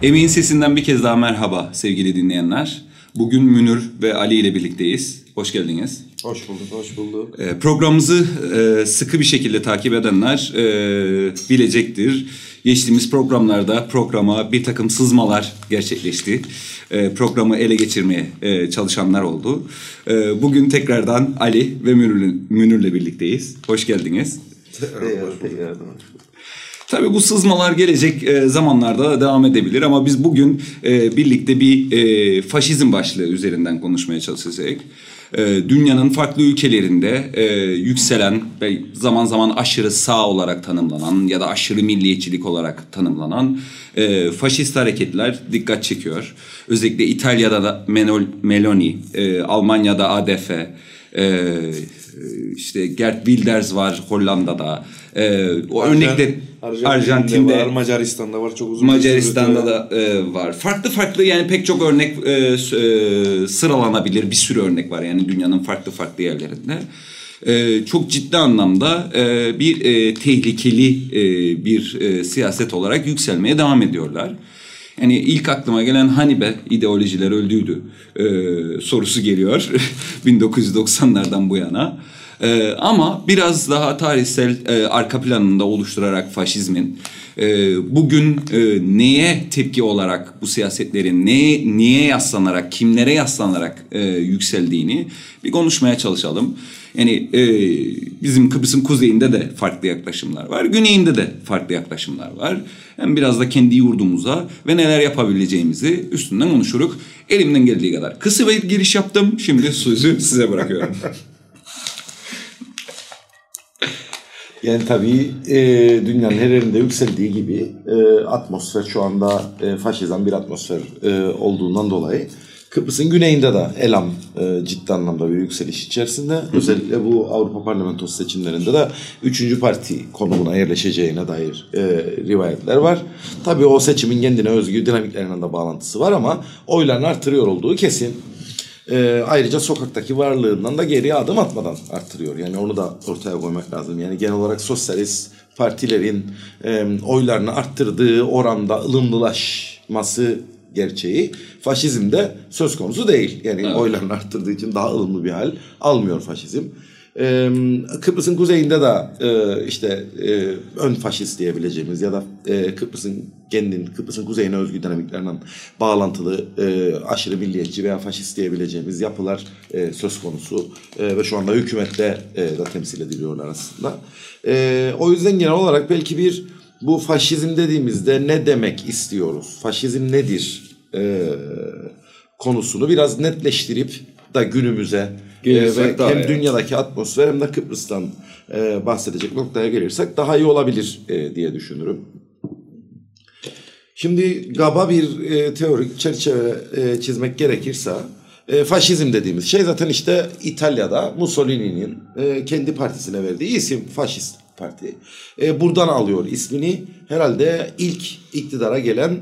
Emeğin Sesinden bir kez daha merhaba sevgili dinleyenler. Bugün Münir ve Ali ile birlikteyiz. Hoş geldiniz. Hoş bulduk, hoş bulduk. Programımızı sıkı bir şekilde takip edenler bilecektir. Geçtiğimiz programlarda programa bir takım sızmalar gerçekleşti. Programı ele geçirmeye çalışanlar oldu. Bugün tekrardan Ali ve Münir'le birlikteyiz. Hoş geldiniz. Tekrardan. Tabii bu sızmalar gelecek zamanlarda devam edebilir ama biz bugün birlikte bir faşizm başlığı üzerinden konuşmaya çalışacağız. Dünyanın farklı ülkelerinde yükselen ve zaman zaman aşırı sağ olarak tanımlanan ya da aşırı milliyetçilik olarak tanımlanan faşist hareketler dikkat çekiyor. Özellikle İtalya'da da Meloni, Almanya'da ADF, işte Geert Wilders var Hollanda'da. O örnekler Arjantin'de var, Macaristan'da var, çok uzun. Macaristan'da da var. Farklı yani pek çok örnek sıralanabilir. Bir sürü örnek var yani dünyanın farklı yerlerinde. Çok ciddi anlamda bir tehlikeli bir siyaset olarak yükselmeye devam ediyorlar. Yani ilk aklıma gelen Hanibe ideolojiler öldüydü sorusu geliyor 1990'lardan bu yana. Ama biraz daha tarihsel arka planında oluşturarak faşizmin bugün neye tepki olarak bu siyasetlerin niye yaslanarak, kimlere yaslanarak yükseldiğini bir konuşmaya çalışalım. Yani bizim Kıbrıs'ın kuzeyinde de farklı yaklaşımlar var, güneyinde de farklı yaklaşımlar var. Hem biraz da kendi yurdumuza ve neler yapabileceğimizi üstünden konuşuruz. Elimden geldiği kadar kısa bir giriş yaptım. Şimdi sözü size bırakıyorum. Yani tabii dünyanın her yerinde yükseldiği gibi atmosfer şu anda faşizan bir atmosfer olduğundan dolayı Kıbrıs'ın güneyinde de elam ciddi anlamda bir yükseliş içerisinde. Özellikle bu Avrupa Parlamentosu seçimlerinde de 3. parti konumuna yerleşeceğine dair rivayetler var. Tabii o seçimin kendine özgü dinamiklerine de bağlantısı var ama oylarını artırıyor olduğu kesin. Ayrıca sokaktaki varlığından da geriye adım atmadan arttırıyor. Yani onu da ortaya koymak lazım. Yani genel olarak sosyalist partilerin oylarını arttırdığı oranda ılımlılaşması gerçeği faşizmde söz konusu değil. Yani evet. Oylarını arttırdığı için daha ılımlı bir hal almıyor faşizm. Kıbrıs'ın kuzeyinde de ön faşist diyebileceğimiz ya da Kıbrıs'ın kuzeyine özgü dinamiklerinden bağlantılı aşırı milliyetçi veya faşist diyebileceğimiz yapılar söz konusu ve şu anda hükümette de temsil ediliyorlar aslında. O yüzden genel olarak belki bu faşizm dediğimizde ne demek istiyoruz? Faşizm nedir? Konusunu biraz netleştirip da günümüze ve hem dünyadaki atmosfer hem de Kıbrıs'tan bahsedecek noktaya gelirsek daha iyi olabilir diye düşünürüm. Şimdi kaba bir teorik çerçeve çizmek gerekirse faşizm dediğimiz şey zaten işte İtalya'da Mussolini'nin kendi partisine verdiği isim faşist parti. Buradan alıyor ismini. Herhalde ilk iktidara gelen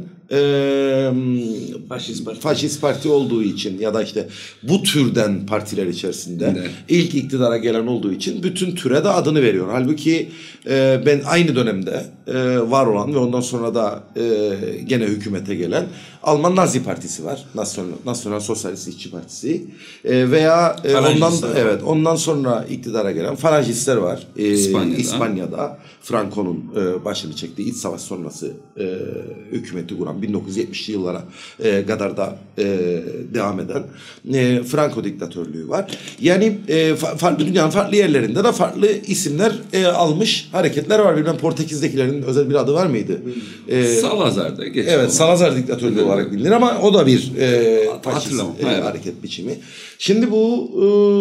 faşist parti olduğu için ya da işte bu türden partiler içerisinde ilk iktidara gelen olduğu için bütün türe de adını veriyor. Halbuki ben aynı dönemde var olan ve ondan sonra da gene hükümete gelen Alman Nazi Partisi var. Nasyonal Sosyalist İşçi Partisi. Veya ondan sonra iktidara gelen falangistler var. İspanya'da Franco'nun başını çektiği iç savaş sonrası hükümeti kuran 1970'li yıllara kadar da devam eden Franco diktatörlüğü var. Yani dünyanın farklı yerlerinde de farklı isimler almış hareketler var. Bilmem Portekiz'dekilerin özel bir adı var mıydı? Salazar'da geçiyor. Evet, Salazar diktatörlüğü olarak bilinir ama o da bir faşist hareket biçimi. Şimdi bu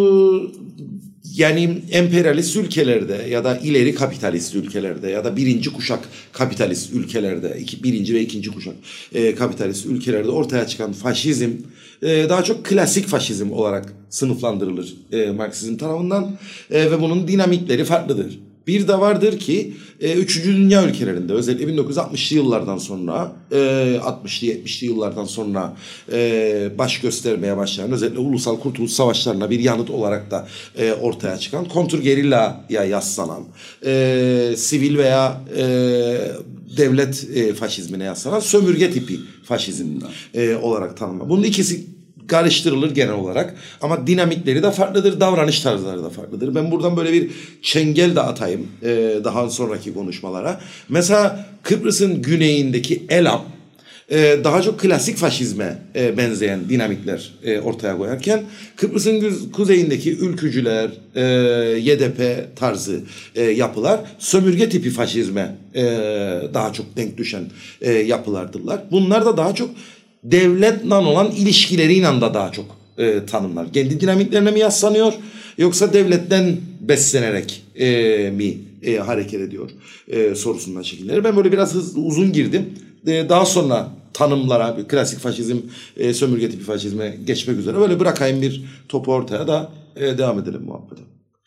yani emperyalist ülkelerde ya da ileri kapitalist ülkelerde ya da birinci kuşak kapitalist ülkelerde, birinci ve ikinci kuşak kapitalist ülkelerde ortaya çıkan faşizm daha çok klasik faşizm olarak sınıflandırılır Marksizm tarafından ve bunun dinamikleri farklıdır. Bir de vardır ki 3. Dünya ülkelerinde özellikle 1960'lı yıllardan sonra 60'lı 70'li yıllardan sonra baş göstermeye başlayan özellikle ulusal kurtuluş savaşlarına bir yanıt olarak da ortaya çıkan kontrgerillaya yaslanan sivil veya devlet faşizmine yaslanan sömürge tipi faşizm olarak tanımlanır. Bunun ikisi karıştırılır genel olarak ama dinamikleri de farklıdır, davranış tarzları da farklıdır. Ben buradan böyle bir çengel de atayım daha sonraki konuşmalara. Mesela Kıbrıs'ın güneyindeki Elam daha çok klasik faşizme benzeyen dinamikler ortaya koyarken Kıbrıs'ın kuzeyindeki ülkücüler, YDP tarzı yapılar sömürge tipi faşizme daha çok denk düşen yapılardırlar. Bunlar da daha çok devletle olan ilişkileriyle de daha çok tanımlar. Kendi dinamiklerine mi yaslanıyor yoksa devletten beslenerek mi hareket ediyor sorusundan şekilleri. Ben böyle biraz uzun girdim. Daha sonra tanımlara, klasik faşizm, sömürge tipi faşizme geçmek üzere böyle bırakayım bir topu ortaya da devam edelim muhabbete.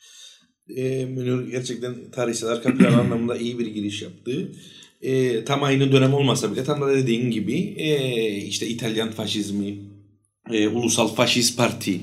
Münir gerçekten tarihsel arka plan anlamında iyi bir giriş yaptı. Tam aynı dönem olmasa bile tam da dediğin gibi işte İtalyan faşizmi, Ulusal Faşist Parti,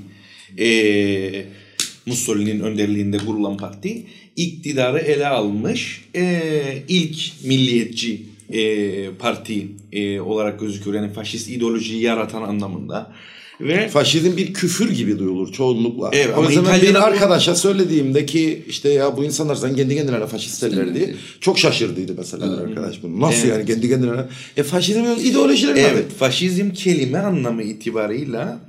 Mussolini'nin önderliğinde kurulan parti iktidarı ele almış ilk milliyetçi parti olarak gözüküyor. Yani faşist ideolojiyi yaratan anlamında. Ve faşizm bir küfür gibi duyulur çoğunlukla. Evet, o yüzden bir arkadaşa söylediğimde ki işte ya bu insanlar zaten kendi kendilerine faşist derlerdi. Çok şaşırdıydı mesela arkadaş bunu. Nasıl yani kendi kendilerine? Faşizmin ideolojileri evet, faşizm kelime anlamı itibarıyla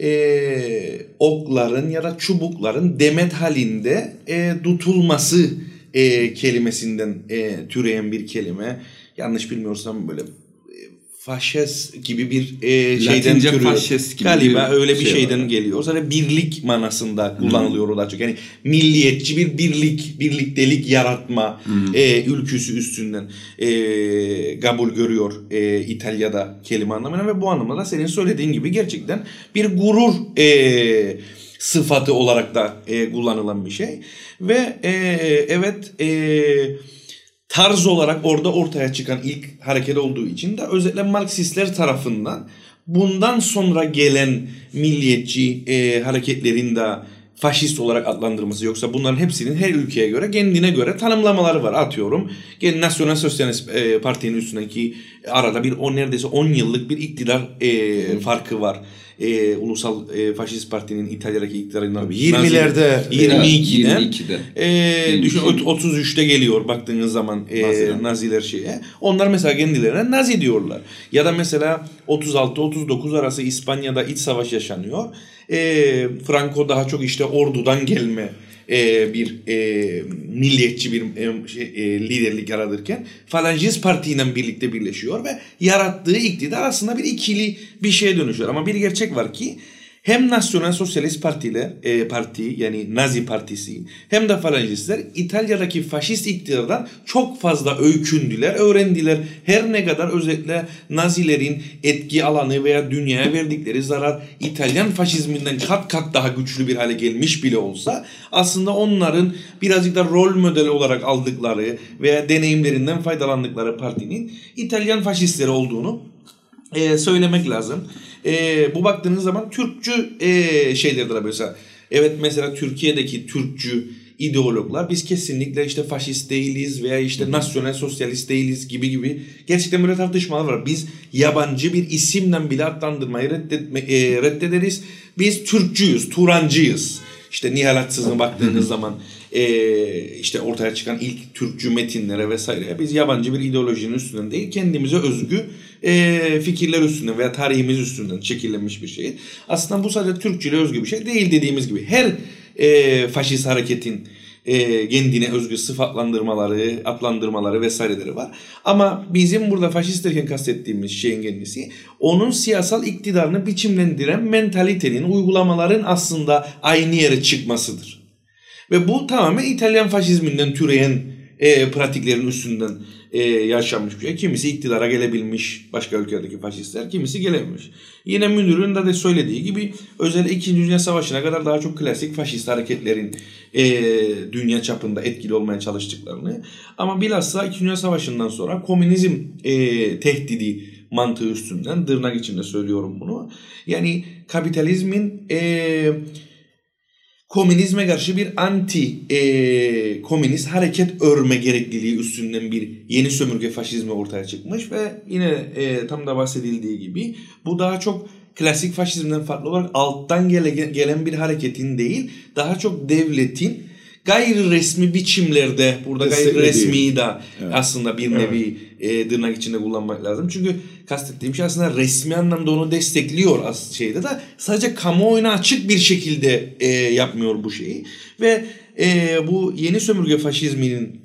okların ya da çubukların demet halinde tutulması kelimesinden türeyen bir kelime. Yanlış bilmiyorsam böyle faşes gibi bir şeyden türüyor. Galiba öyle bir şeyden geliyor. Zaten birlik manasında kullanılıyor o da çok. Yani milliyetçi bir birliktelik yaratma ülküsü üstünden kabul görüyor İtalya'da kelime anlamına ve bu anlamda da senin söylediğin gibi gerçekten bir gurur sıfatı olarak da kullanılan bir şey. Ve evet tarz olarak orada ortaya çıkan ilk hareket olduğu için de özellikle Marksistler tarafından bundan sonra gelen milliyetçi hareketlerin de faşist olarak adlandırılması, yoksa bunların hepsinin her ülkeye göre kendine göre tanımlamaları var. Atıyorum Nasyonal Sosyalist Parti'nin üstündeki arada bir neredeyse 10 yıllık bir iktidar farkı var. Ulusal Faşist Parti'nin İtalya'daki iktidarından 20'lerde 22'de düşün 33'te geliyor baktığınız zaman Naziler şeye. Onlar mesela kendilerine Nazi diyorlar. Ya da mesela 36-39 arası İspanya'da iç savaş yaşanıyor. Franco daha çok işte ordudan gelme bir milliyetçi bir liderlik yaratırken Falangist Parti ile birlikte birleşiyor ve yarattığı iktidar aslında bir ikili bir şeye dönüşüyor. Ama bir gerçek var ki hem Nasyonal Sosyalist Parti yani Nazi Partisi hem de Falangistler İtalya'daki faşist iktidardan çok fazla öykündüler, öğrendiler. Her ne kadar özellikle Nazilerin etki alanı veya dünyaya verdikleri zarar İtalyan faşizminden kat kat daha güçlü bir hale gelmiş bile olsa aslında onların birazcık da rol modeli olarak aldıkları veya deneyimlerinden faydalandıkları partinin İtalyan faşistleri olduğunu söylemek lazım. Bu baktığınız zaman Türkçü şeylerdir mesela. Evet mesela Türkiye'deki Türkçü ideologlar biz kesinlikle işte faşist değiliz veya işte nasyonel sosyalist değiliz gibi gerçekten böyle tartışmalar var. Biz yabancı bir isimden bile adlandırmayı reddederiz. Biz Türkçüyüz, Turancıyız. İşte Nihal Atsız'ın baktığınız zaman işte ortaya çıkan ilk Türkçü metinlere vesaire biz yabancı bir ideolojinin üstünden değil kendimize özgü fikirler üstünden veya tarihimiz üstünden şekillenmiş bir şey. Aslında bu sadece Türkçüyle özgü bir şey değil dediğimiz gibi. Her faşist hareketin kendine özgü sıfatlandırmaları, adlandırmaları vesaireleri var. Ama bizim burada faşist derken kastettiğimiz şeyin kendisi onun siyasal iktidarını biçimlendiren mentalitenin, uygulamaların aslında aynı yere çıkmasıdır. Ve bu tamamen İtalyan faşizminden türeyen pratiklerin üstünden yaşanmış bir şey. Kimisi iktidara gelebilmiş başka ülkelerdeki faşistler, kimisi gelememiş. Yine Münir'in de söylediği gibi özellikle 2. Dünya Savaşı'na kadar daha çok klasik faşist hareketlerin dünya çapında etkili olmaya çalıştıklarını ama bilhassa 2. Dünya Savaşı'ndan sonra komünizm tehdidi mantığı üstünden tırnak içinde söylüyorum bunu. Yani kapitalizmin komünizme karşı bir komünist hareket örme gerekliliği üstünden bir yeni sömürge faşizmi ortaya çıkmış ve yine tam da bahsedildiği gibi bu daha çok klasik faşizmden farklı olarak alttan gelen bir hareketin değil, daha çok devletin gayri resmi biçimlerde, burada gayri resmi de aslında bir nevi tırnak içinde kullanmak lazım. Çünkü kastettiğim şey aslında resmi anlamda onu destekliyor şeyde de, sadece kamuoyuna açık bir şekilde yapmıyor bu şeyi. Ve bu yeni sömürge faşizminin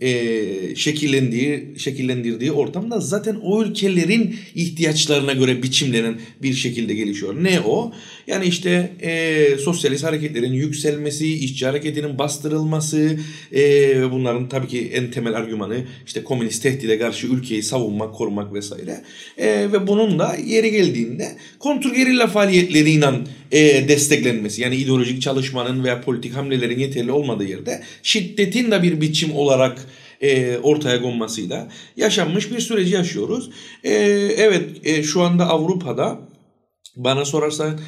şekillendirdiği ortamda zaten o ülkelerin ihtiyaçlarına göre biçimlenen bir şekilde gelişiyor. Ne o? Yani işte sosyalist hareketlerin yükselmesi, işçi hareketinin bastırılması ve bunların tabii ki en temel argümanı işte komünist tehdide karşı ülkeyi savunmak, korumak vesaire. Ve bunun da yeri geldiğinde kontrgerilla faaliyetleriyle desteklenmesi, yani ideolojik çalışmanın veya politik hamlelerin yeterli olmadığı yerde şiddetin de bir biçim olarak ortaya konmasıyla yaşanmış bir süreci yaşıyoruz. Evet, şu anda Avrupa'da bana sorarsan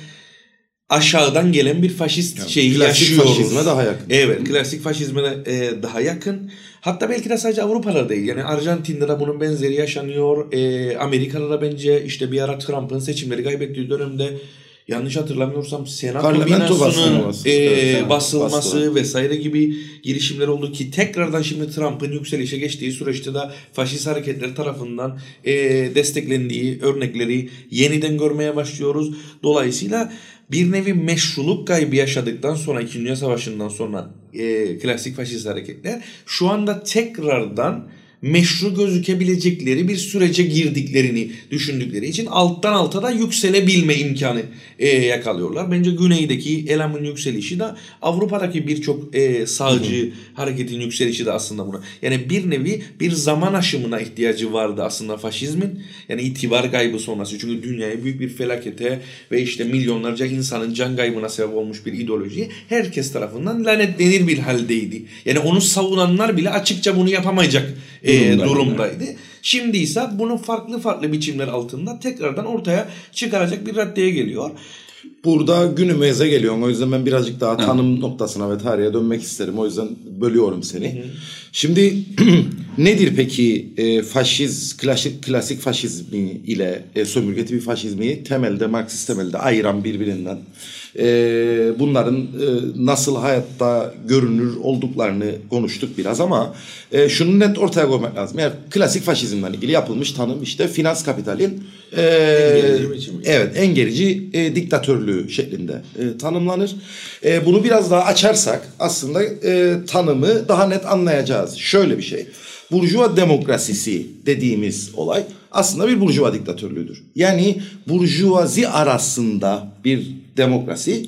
aşağıdan gelen bir faşist şeyi yaşıyoruz. Klasik faşizme daha yakın. Evet, klasik faşizme daha yakın. Hatta belki de sadece Avrupa'da değil. Yani Arjantin'de de bunun benzeri yaşanıyor. Amerika'da da bence işte bir ara Trump'ın seçimleri kaybettiği dönemde, yanlış hatırlamıyorsam Senato binasunun basılması vesaire gibi girişimler oldu ki tekrardan şimdi Trump'ın yükselişe geçtiği süreçte de faşist hareketler tarafından desteklendiği örnekleri yeniden görmeye başlıyoruz. Dolayısıyla bir nevi meşruluk kaybı yaşadıktan sonra, 2. Dünya Savaşı'ndan sonra klasik faşist hareketler şu anda tekrardan meşru gözükebilecekleri bir sürece girdiklerini düşündükleri için alttan alta da yükselebilme imkanı yakalıyorlar. Bence güneydeki elamın yükselişi de Avrupa'daki birçok sağcı hareketin yükselişi de aslında buna. Yani bir nevi bir zaman aşımına ihtiyacı vardı aslında faşizmin. Yani itibar kaybı sonrası. Çünkü dünyaya büyük bir felakete ve işte milyonlarca insanın can kaybına sebep olmuş bir ideoloji herkes tarafından lanetlenir bir haldeydi. Yani onu savunanlar bile açıkça bunu yapamayacak durumdaydı. Şimdi ise bunu farklı biçimler altında tekrardan ortaya çıkaracak bir raddeye geliyor. Burada günümüze geliyorum. O yüzden ben birazcık daha tanım noktasına ve tarihe dönmek isterim. O yüzden bölüyorum seni. Şimdi nedir peki klasik faşizmi ile sömürge tipi faşizmi temelde, Marksist temelde ayıran birbirinden? Bunların nasıl hayatta görünür olduklarını konuştuk biraz ama şunu net ortaya koymak lazım. Yani klasik faşizmle ilgili yapılmış tanım işte finans kapitalin en gerici diktatörlüğü şeklinde tanımlanır. Bunu biraz daha açarsak aslında tanımı daha net anlayacağız. Şöyle bir şey. Burjuva demokrasisi dediğimiz olay aslında bir burjuva diktatörlüğüdür. Yani burjuvazi arasında bir demokrasi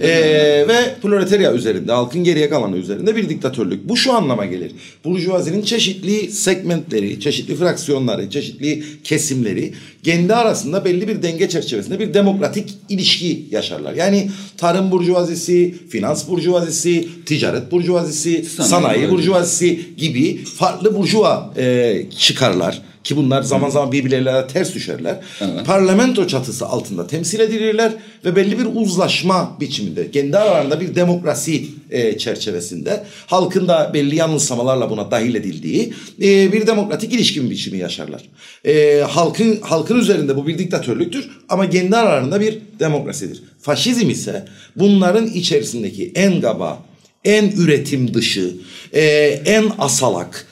ve proletarya üzerinde, halkın geriye kalanı üzerinde bir diktatörlük. Bu şu anlama gelir. Burjuvazinin çeşitli segmentleri, çeşitli fraksiyonları, çeşitli kesimleri kendi arasında belli bir denge çerçevesinde bir demokratik ilişki yaşarlar. Yani tarım burjuvazisi, finans burjuvazisi, ticaret burjuvazisi, sanayi burjuvazisi gibi farklı burjuva çıkarlar. Ki bunlar zaman zaman birbirleriyle ters düşerler. Evet. Parlamento çatısı altında temsil edilirler ve belli bir uzlaşma biçiminde, kendi aralarında bir demokrasi çerçevesinde halkın da belli yanılsamalarla buna dahil edildiği bir demokratik ilişki biçimi yaşarlar. Halkın üzerinde bu bir diktatörlüktür ama kendi aralarında bir demokrasidir. Faşizm ise bunların içerisindeki en kaba, en üretim dışı, en asalak,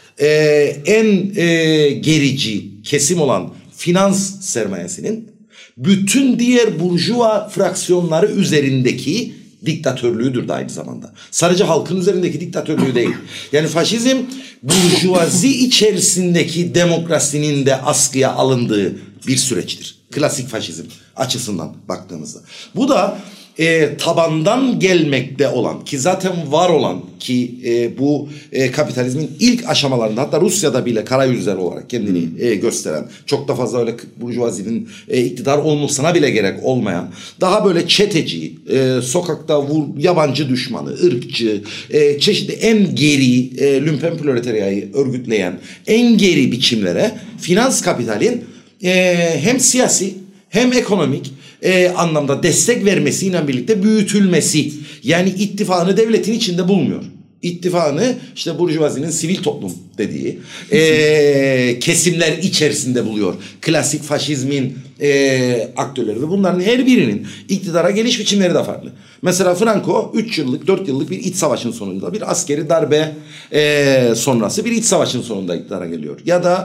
en gerici kesim olan finans sermayesinin bütün diğer burjuva fraksiyonları üzerindeki diktatörlüğüdür de aynı zamanda. Sadece halkın üzerindeki diktatörlüğü değil. Yani faşizm burjuvazi içerisindeki demokrasinin de askıya alındığı bir süreçtir. Klasik faşizm açısından baktığımızda. Bu da tabandan gelmekte olan ki zaten var olan ki bu kapitalizmin ilk aşamalarında hatta Rusya'da bile karayüzler olarak kendini gösteren, çok da fazla öyle burjuvazinin iktidar olmasına bile gerek olmayan, daha böyle çeteci, sokakta yabancı düşmanı, ırkçı, çeşitli en geri lümpen proletaryayı örgütleyen en geri biçimlere finans kapitalin hem siyasi hem ekonomik anlamda destek vermesiyle birlikte büyütülmesi. Yani ittifakını devletin içinde bulmuyor. İttifakını işte burjuvazinin sivil toplum dediği kesimler içerisinde buluyor. Klasik faşizmin aktörleri ve bunların her birinin iktidara geliş biçimleri de farklı. Mesela Franco 3 yıllık 4 yıllık bir iç savaşın sonunda bir askeri darbe sonrası bir iç savaşın sonunda iktidara geliyor. Ya da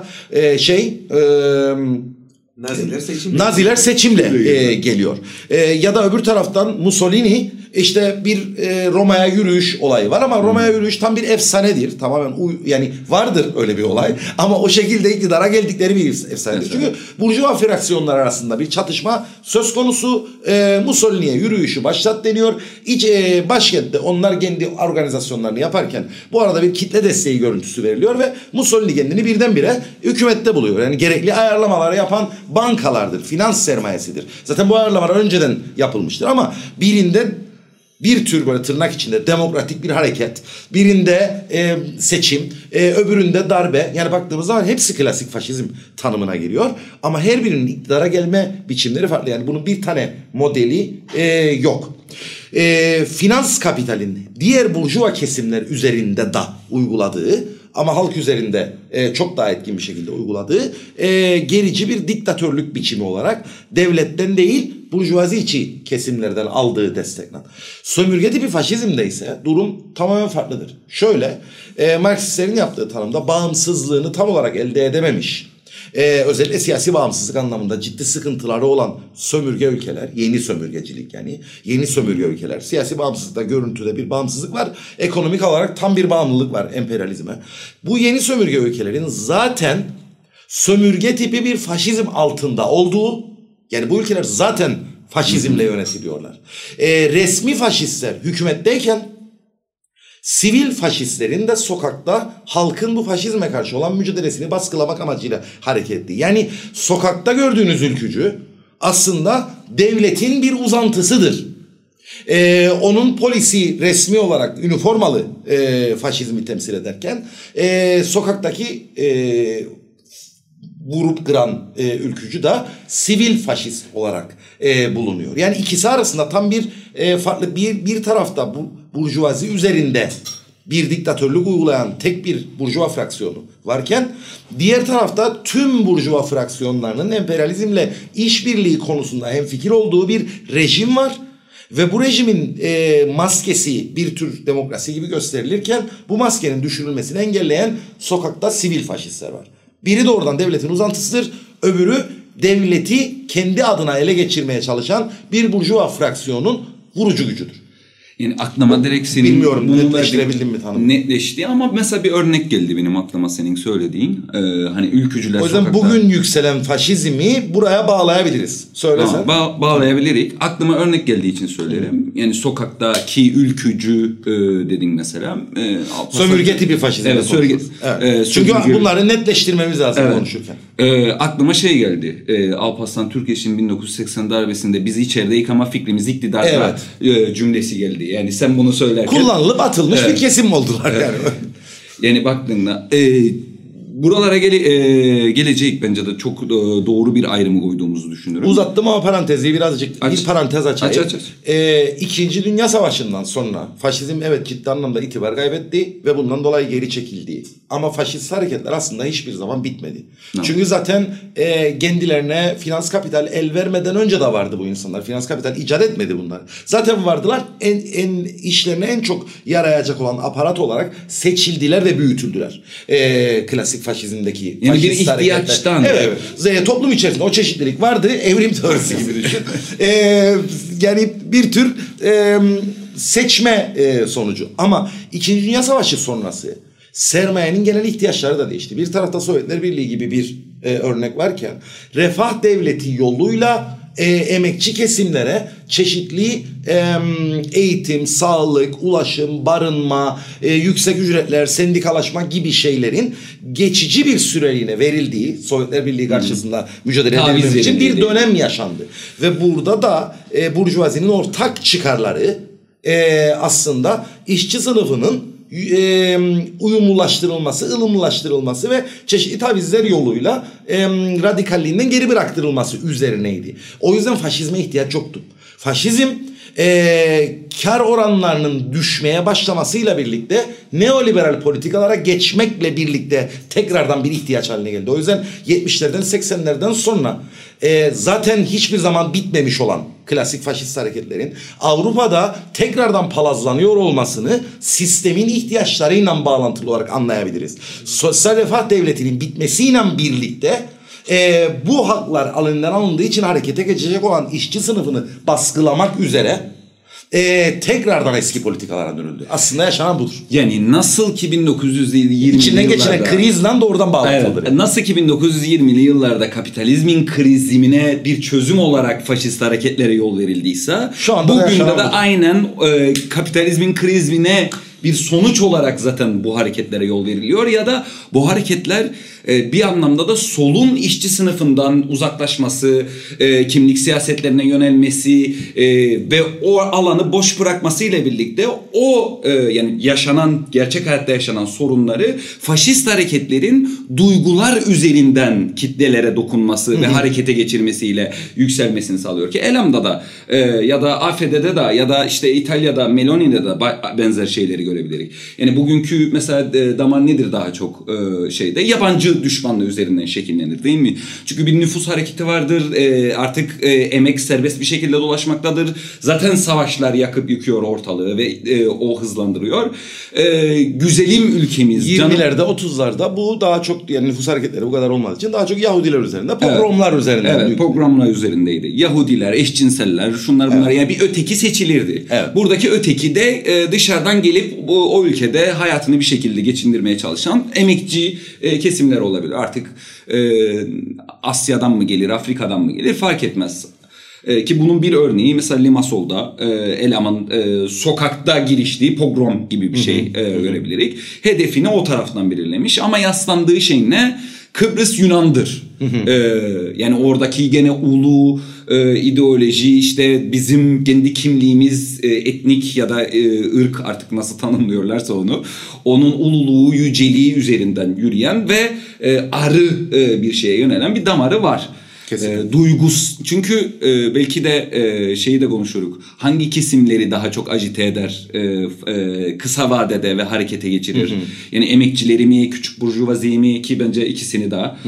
Naziler seçimle geliyor. Ya da öbür taraftan Mussolini işte bir Roma'ya yürüyüş olayı var ama Roma'ya yürüyüş tam bir efsanedir. Tamamen yani vardır öyle bir olay ama o şekilde iktidara geldikleri bir efsanedir. Çünkü burjuva fraksiyonlar arasında bir çatışma söz konusu. Mussolini'ye yürüyüşü başlat deniyor. Başkentte onlar kendi organizasyonlarını yaparken bu arada bir kitle desteği görüntüsü veriliyor ve Mussolini kendini birdenbire hükümette buluyor. Yani gerekli ayarlamaları yapan bankalardır, finans sermayesidir. Zaten bu ayarlamalar önceden yapılmıştır ama birinde bir tür böyle tırnak içinde demokratik bir hareket, birinde seçim, öbüründe darbe. Yani baktığımız zaman hepsi klasik faşizm tanımına giriyor. Ama her birinin iktidara gelme biçimleri farklı. Yani bunun bir tane modeli yok. Finans kapitalin diğer burjuva kesimler üzerinde de uyguladığı ama halk üzerinde çok daha etkin bir şekilde uyguladığı gerici bir diktatörlük biçimi olarak devletten değil burjuvazi içi kesimlerden aldığı destekle. Sömürge tipi faşizmde ise durum tamamen farklıdır. Şöyle Marksistlerin yaptığı tanımda bağımsızlığını tam olarak elde edememiş, özellikle siyasi bağımsızlık anlamında ciddi sıkıntıları olan sömürge ülkeler, yeni sömürgecilik yani yeni sömürge ülkeler, siyasi bağımsızlıkta görüntüde bir bağımsızlık var, ekonomik olarak tam bir bağımlılık var emperyalizme. Bu yeni sömürge ülkelerin zaten sömürge tipi bir faşizm altında olduğu, yani bu ülkeler zaten faşizmle yönetiliyorlar. Resmi faşistler hükümetteyken sivil faşistlerin de sokakta halkın bu faşizme karşı olan mücadelesini baskılamak amacıyla hareket ettiği. Yani sokakta gördüğünüz ülkücü aslında devletin bir uzantısıdır. Onun polisi resmi olarak üniformalı faşizmi temsil ederken sokaktaki vurup kıran ülkücü de sivil faşist olarak bulunuyor. Yani ikisi arasında tam bir farklı bir tarafta bu burjuvazi üzerinde bir diktatörlük uygulayan tek bir burjuva fraksiyonu varken diğer tarafta tüm burjuva fraksiyonlarının emperyalizmle işbirliği konusunda hemfikir olduğu bir rejim var. Ve bu rejimin maskesi bir tür demokrasi gibi gösterilirken bu maskenin düşürülmesini engelleyen sokakta sivil faşistler var. Biri doğrudan devletin uzantısıdır, öbürü devleti kendi adına ele geçirmeye çalışan bir burjuva fraksiyonun vurucu gücüdür. Yani aklıma direkt senin... Bilmiyorum netleştirebildim mi tanımı? Netleşti ama mesela bir örnek geldi benim aklıma senin söylediğin. Hani ülkücüler sokakta. O yüzden sokakta... bugün yükselen faşizmi buraya bağlayabiliriz. Söylesen. Bağlayabiliriz. Aklıma örnek geldiği için söylerim. Yani sokaktaki ülkücü dedin mesela. Sömürge tipi faşizm. Evet, evet. Çünkü bunları netleştirmemiz lazım konuşurken. Aklıma şey geldi. Alparslan Türkeş'in 1980 darbesinde biz içerideyik ama fikrimiz iktidarda cümlesi geldi. Yani sen bunu söylerken... Kullanılıp atılmış bir kesim oldular yani. Yani baktığında buralara gelecek bence de çok doğru bir ayrımı koyduğumuzu düşünüyorum. Uzattım ama parantezi birazcık bir parantez açayım. Aç. İkinci Dünya Savaşı'ndan sonra faşizm evet ciddi anlamda itibar kaybetti ve bundan dolayı geri çekildi. Ama faşist hareketler aslında hiçbir zaman bitmedi. Çünkü zaten kendilerine finans kapital el vermeden önce de vardı bu insanlar. Finans kapital icat etmedi bunlar. Zaten vardılar. İşlerine en çok yarayacak olan aparat olarak seçildiler ve büyütüldüler. Klasik faşizmdeki yani bir ihtiyaçtan. Evet. Toplum içerisinde o çeşitlilik vardı. Evrim teorisi gibi düşün. Yani bir tür seçme sonucu. Ama İkinci Dünya Savaşı sonrası sermayenin genel ihtiyaçları da değişti. Bir tarafta Sovyetler Birliği gibi bir örnek varken refah devleti yoluyla emekçi kesimlere çeşitli eğitim, sağlık, ulaşım, barınma, yüksek ücretler, sendikalaşma gibi şeylerin geçici bir süreliğine verildiği Sovyetler Birliği karşısında mücadele edilmek için bir dönem yaşandı. Ve burada da burjuvazinin ortak çıkarları aslında işçi sınıfının uyumlulaştırılması, ılımlılaştırılması ve çeşitli tavizler yoluyla radikalliğinden geri bıraktırılması üzerineydi. O yüzden faşizme ihtiyaç yoktu. Faşizm kar oranlarının düşmeye başlamasıyla birlikte neoliberal politikalara geçmekle birlikte tekrardan bir ihtiyaç haline geldi. O yüzden 70'lerden 80'lerden sonra zaten hiçbir zaman bitmemiş olan klasik faşist hareketlerin Avrupa'da tekrardan palazlanıyor olmasını sistemin ihtiyaçlarıyla bağlantılı olarak anlayabiliriz. Sosyal refah devletinin bitmesiyle birlikte bu haklar elinden alındığı için harekete geçecek olan işçi sınıfını baskılamak üzere tekrardan eski politikalara dönüldü. Aslında yaşanan budur. Yani nasıl ki 1920'li İçinden geçen krizle doğrudan bağlantılıdır. Evet, nasıl ki 1920'li yıllarda kapitalizmin krizimine bir çözüm olarak faşist hareketlere yol verildiyse şu anda bugün de aynen kapitalizmin krizmine bir sonuç olarak zaten bu hareketlere yol veriliyor ya da bu hareketler bir anlamda da solun işçi sınıfından uzaklaşması, kimlik siyasetlerine yönelmesi ve o alanı boş bırakması ile birlikte o yani gerçek hayatta yaşanan sorunları faşist hareketlerin duygular üzerinden kitlelere dokunması ve harekete geçirmesiyle yükselmesini sağlıyor ki Elam'da da ya da AFD'de de ya da işte İtalya'da Meloni'de de benzer şeyleri görebiliriz. Yani bugünkü mesela damar nedir daha çok yabancı düşmanlığı üzerinden şekillenir değil mi? Çünkü bir nüfus hareketi vardır. Artık emek serbest bir şekilde dolaşmaktadır. Zaten savaşlar yakıp yıkıyor ortalığı ve o hızlandırıyor. Güzelim ülkemiz. 20'lerde 30'larda bu daha çok yani nüfus hareketleri bu kadar olmadığı için daha çok Yahudiler üzerinde, pogromlar üzerinde. Evet, pogromlar üzerindeydi. Yahudiler, eşcinseller, şunlar bunlar yani bir öteki seçilirdi. Evet. Buradaki öteki de dışarıdan gelip o ülkede hayatını bir şekilde geçindirmeye çalışan emekçi kesimler olabilir. Artık Asya'dan mı gelir, Afrika'dan mı gelir fark etmez. Ki bunun bir örneği mesela Limassol'da Elam'ın sokakta giriştiği pogrom gibi bir şey görebiliriz. Hedefini o taraftan belirlemiş ama yaslandığı şey ne? Kıbrıs Yunan'dır. Yani oradaki gene ulu ideoloji işte bizim kendi kimliğimiz etnik ya da ırk artık nasıl tanımlıyorlarsa onun ululuğu yüceliği üzerinden yürüyen ve arı bir şeye yönelen bir damarı var. Duygus çünkü belki de şeyi de konuşuruz. Hangi kesimleri daha çok agite eder kısa vadede ve harekete geçirir? Yani emekçileri mi, küçük burjuvaziyi mi ki bence ikisini daha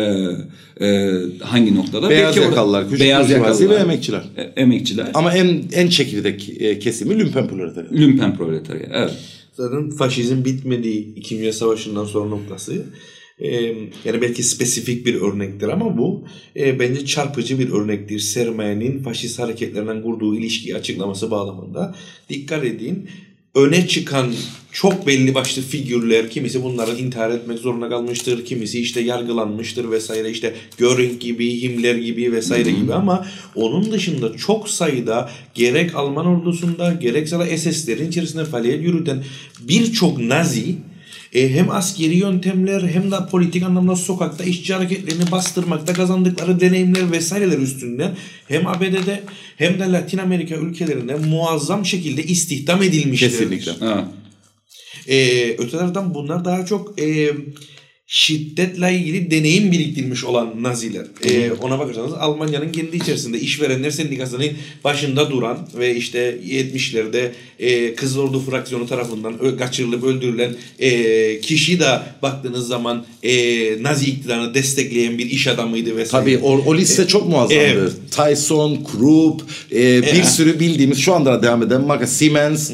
hangi noktada? Beyaz yakalılar, küçük burjuvazi ve emekçiler. Emekçiler. Ama en çekirdek kesimi lümpen proletarya. Lümpen proletarya. Evet. Zaten faşizm bitmediği 2. Dünya Savaşı'ndan sonra noktası. Yani belki spesifik bir örnektir ama bu bence çarpıcı bir örnektir. Sermayenin faşist hareketlerden kurduğu ilişkiyi açıklaması bağlamında. Dikkat edin, öne çıkan çok belli başlı figürler, kimisi bunları intihar etmek zorunda kalmıştır, kimisi işte yargılanmıştır vesaire, işte Göring gibi, Himmler gibi vesaire gibi ama onun dışında çok sayıda gerek Alman ordusunda gerekse de SS'lerin içerisinde faaliyet yürüten birçok Nazi hem askeri yöntemler hem de politik anlamda sokakta işçi hareketlerini bastırmakta kazandıkları deneyimler vesaireler üstünden hem ABD'de hem de Latin Amerika ülkelerinde muazzam şekilde istihdam edilmişlerdir. Kesinlikle. Öte taraftan bunlar daha çok şiddetle ilgili deneyim biriktirmiş olan Naziler. Ona bakarsanız Almanya'nın kendi içerisinde işverenler sendikasının başında duran ve işte 70'lerde Kızıl Ordu fraksiyonu tarafından kaçırılıp öldürülen kişi de baktığınız zaman Nazi iktidarını destekleyen bir iş adamıydı vesaire. Tabii o liste çok muazzamdı. Evet. Tyson, Krupp, bir sürü bildiğimiz şu anda devam eden marka Siemens,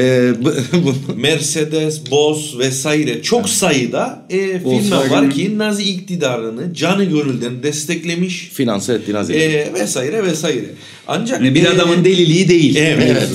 Mercedes, Bosch vesaire çok sayıda firma var ki Nazi iktidarını canı gönülden desteklemiş, finanse etti Nazileri. Vesaire. Ancak bir adamın deliliği değil. Evet.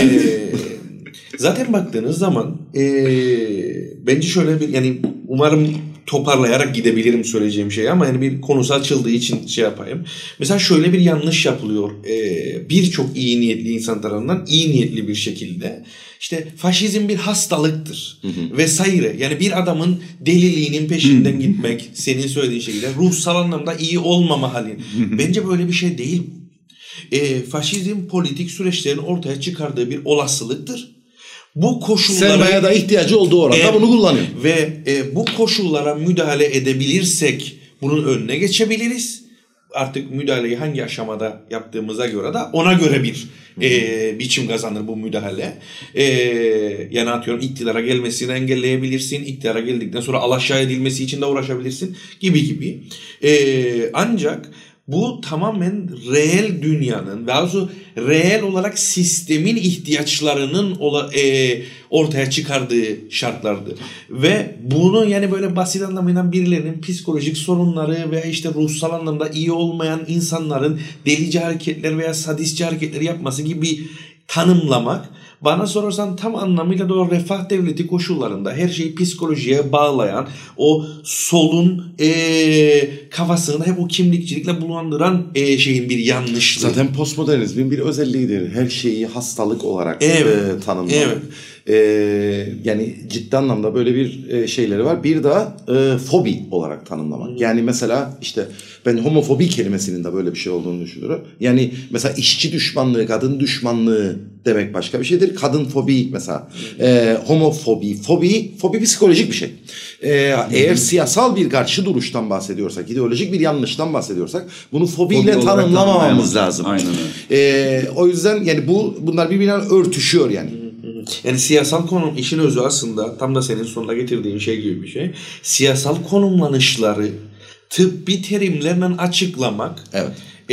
Zaten baktığınız zaman bence şöyle bir yani umarım toparlayarak gidebilirim söyleyeceğim şey ama yani bir konusu açıldığı için şey yapayım. Mesela şöyle bir yanlış yapılıyor. Birçok iyi niyetli insan tarafından iyi niyetli bir şekilde. İşte faşizm bir hastalıktır vesaire. Yani bir adamın deliliğinin peşinden gitmek, senin söylediğin şekilde ruhsal anlamda iyi olmama hali. Bence böyle bir şey değil. Faşizm politik süreçlerin ortaya çıkardığı bir olasılıktır. bu koşulları sermaye da ihtiyacı olduğu oranda bunu kullanıyor. Ve bu koşullara müdahale edebilirsek bunun önüne geçebiliriz. Artık müdahaleyi hangi aşamada yaptığımıza göre de ona göre bir biçim kazanır bu müdahale. Yani atıyorum iktidara gelmesini engelleyebilirsin. İktidara geldikten sonra alaşağı edilmesi için de uğraşabilirsin gibi. Ancak bu tamamen reel dünyanın ve reel olarak sistemin ihtiyaçlarının ortaya çıkardığı şartlardı. Ve bunu yani böyle basit anlamıyla birilerinin psikolojik sorunları veya işte ruhsal anlamda iyi olmayan insanların delice hareketler veya sadistçe hareketleri yapması gibi tanımlamak, bana sorarsan tam anlamıyla da o refah devleti koşullarında her şeyi psikolojiye bağlayan, o solun kafasını hep o kimlikçilikle bulandıran şeyin bir yanlışlığı. Zaten postmodernizmin bir özelliğidir. Her şeyi hastalık olarak tanımlamak. Evet. Yani ciddi anlamda böyle bir şeyleri var. Bir de fobi olarak tanımlamak. Yani mesela işte ben homofobi kelimesinin de böyle bir şey olduğunu düşünüyorum. Yani mesela işçi düşmanlığı, kadın düşmanlığı demek başka bir şeydir. Kadın fobi mesela. Homofobi, fobi psikolojik bir şey. Eğer siyasal bir karşı duruştan bahsediyorsak, ideolojik bir yanlıştan bahsediyorsak bunu fobiyle tanımlamamamız lazım. Aynen öyle. O yüzden yani bunlar birbirine örtüşüyor yani. Yani siyasal konum işin özü aslında tam da senin sonuna getirdiğin şey gibi bir şey. Siyasal konumlanışları tıbbi terimlerle açıklamak. Evet.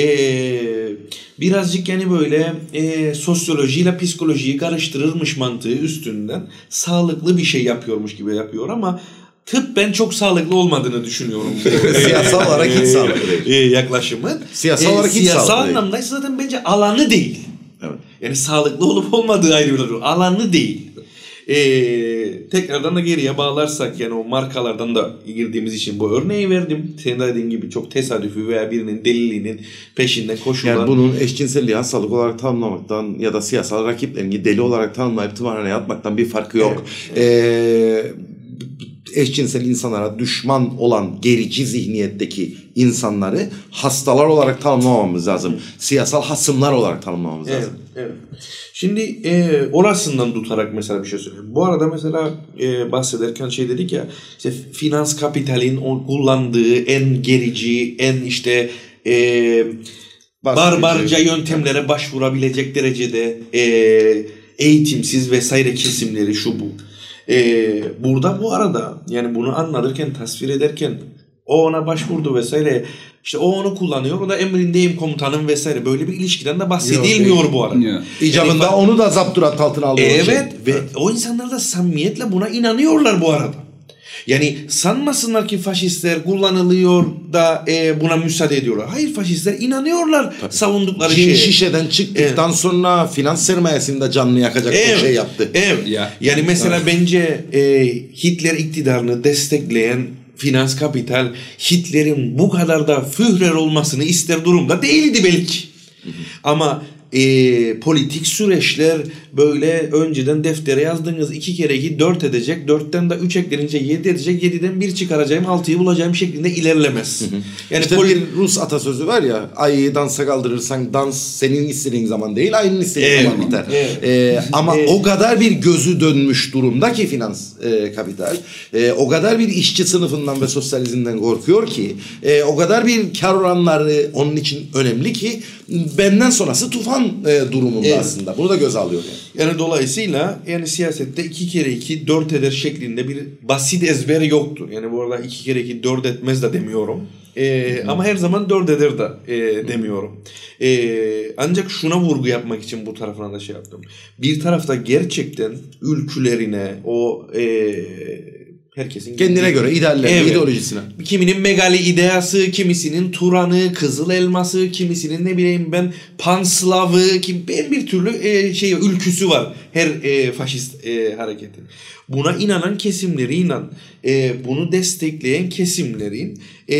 Birazcık yani böyle sosyolojiyle psikolojiyi karıştırırmış mantığı üstünden sağlıklı bir şey yapıyormuş gibi yapıyor ama tıbben çok sağlıklı olmadığını düşünüyorum. Siyasal olarak hiç sağlıklı değil. Yaklaşımın. Siyasal olarak hiç siyasal sağlıklı değil. anlamda zaten bence alanı değil. Evet. Yani sağlıklı olup olmadığı ayrı bir durum. Alanı değil. Tekrardan da geriye bağlarsak yani o markalardan da girdiğimiz için bu örneği verdim. Senin de dediğin gibi çok tesadüfi veya birinin deliliğinin peşinden koşulan. Yani bunun eşcinselliği hastalık olarak tanımlamaktan ya da siyasal rakiplerini deli olarak tanımlayıp tımarhaneye atmaktan bir farkı yok. Evet. Eşcinsel insanlara düşman olan gerici zihniyetteki insanları hastalar olarak tanımlamamız lazım. Siyasal hasımlar olarak tanımlamamız lazım. Evet. Şimdi orasından tutarak mesela bir şey söyleyeyim. Bu arada mesela bahsederken şey dedik ya, işte finans kapitalin kullandığı en gerici, en işte barbarca yöntemlere başvurabilecek derecede eğitimsiz vesaire kesimleri şu bu. Burada bu arada yani bunu anlatırken, tasvir ederken o ona başvurdu vesaire, işte o onu kullanıyor, o da emrindeyim komutanım vesaire, böyle bir ilişkiden de bahsedilmiyor bu arada. İcabında yani, onu da zapturat altına alıyor. Evet ve o insanlar da samimiyetle buna inanıyorlar bu arada. Yani sanmasınlar ki faşistler kullanılıyor da buna müsaade ediyorlar. Hayır, faşistler inanıyorlar savundukları şeye. Şişeden çıktıktan sonra finans sermayesini de canlı yakacak bir şey yaptı. Evet. Yani mesela bence Hitler iktidarını destekleyen finans kapital Hitler'in bu kadar da Führer olmasını ister durumda değildi belki. Ama politik süreçler böyle önceden deftere yazdığınız 2 kere 2 4 edecek, 4'ten de 3 eklenince 7 edecek, 7'den 1 çıkaracağım 6'yı bulacağım şeklinde ilerlemez. Yani işte bir Rus atasözü var ya, ayıyı dansa kaldırırsan dans senin istediğin zaman değil, ayının istediğin zaman biter. Ama o kadar bir gözü dönmüş durumda ki finans kapital, o kadar bir işçi sınıfından ve sosyalizmden korkuyor ki, o kadar bir kar oranları onun için önemli ki benden sonrası tufan durumunda aslında. Bunu da göze alıyor yani. Yani dolayısıyla yani siyasette 2 kere 2 4 eder şeklinde bir basit ezber yoktur. Yani bu arada 2 kere 2 4 etmez de demiyorum. Ama her zaman 4 eder de demiyorum. Ancak şuna vurgu yapmak için bu tarafına da şey yaptım. Bir tarafta gerçekten ülkülerine o herkesin kendine göre ideallerine, ideolojisine. Kiminin Megali ideası, kimisinin Turan'ı, Kızıl Elması, kimisinin ne bileyim ben Panslav'ı, ben bir türlü ülküsü var her faşist hareketin. Buna inanan kesimleri bunu destekleyen kesimlerin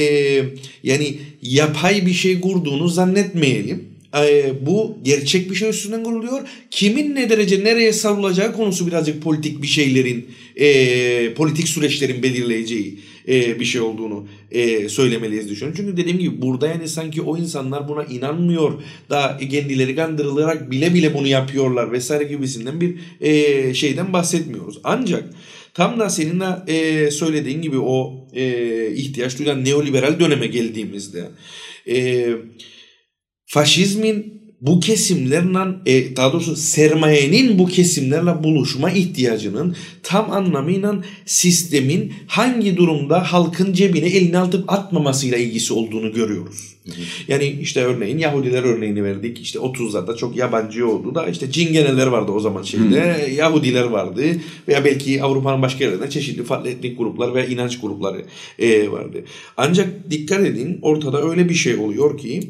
yani yapay bir şey kurduğunu zannetmeyelim. Bu gerçek bir şey üstünden kuruluyor. Kimin ne derece nereye savrulacağı konusu birazcık politik bir şeylerin, politik süreçlerin belirleyeceği bir şey olduğunu söylemeliyiz düşünüyorum. Çünkü dediğim gibi burada yani sanki o insanlar buna inanmıyor da kendileri kandırılarak bile bile bunu yapıyorlar vesaire gibisinden bir şeyden bahsetmiyoruz. Ancak tam da senin de söylediğin gibi o ihtiyaç duyulan neoliberal döneme geldiğimizde faşizmin bu kesimlerle daha doğrusu sermayenin bu kesimlerle buluşma ihtiyacının tam anlamıyla sistemin hangi durumda halkın cebine elini atıp atmamasıyla ilgisi olduğunu görüyoruz. Yani işte örneğin Yahudiler örneğini verdik. İşte 30'larda çok yabancı oldu da işte Çingeneler vardı o zaman şeyde. Yahudiler vardı veya belki Avrupa'nın başka yerlerinde çeşitli farklı etnik gruplar veya inanç grupları vardı. Ancak dikkat edin ortada öyle bir şey oluyor ki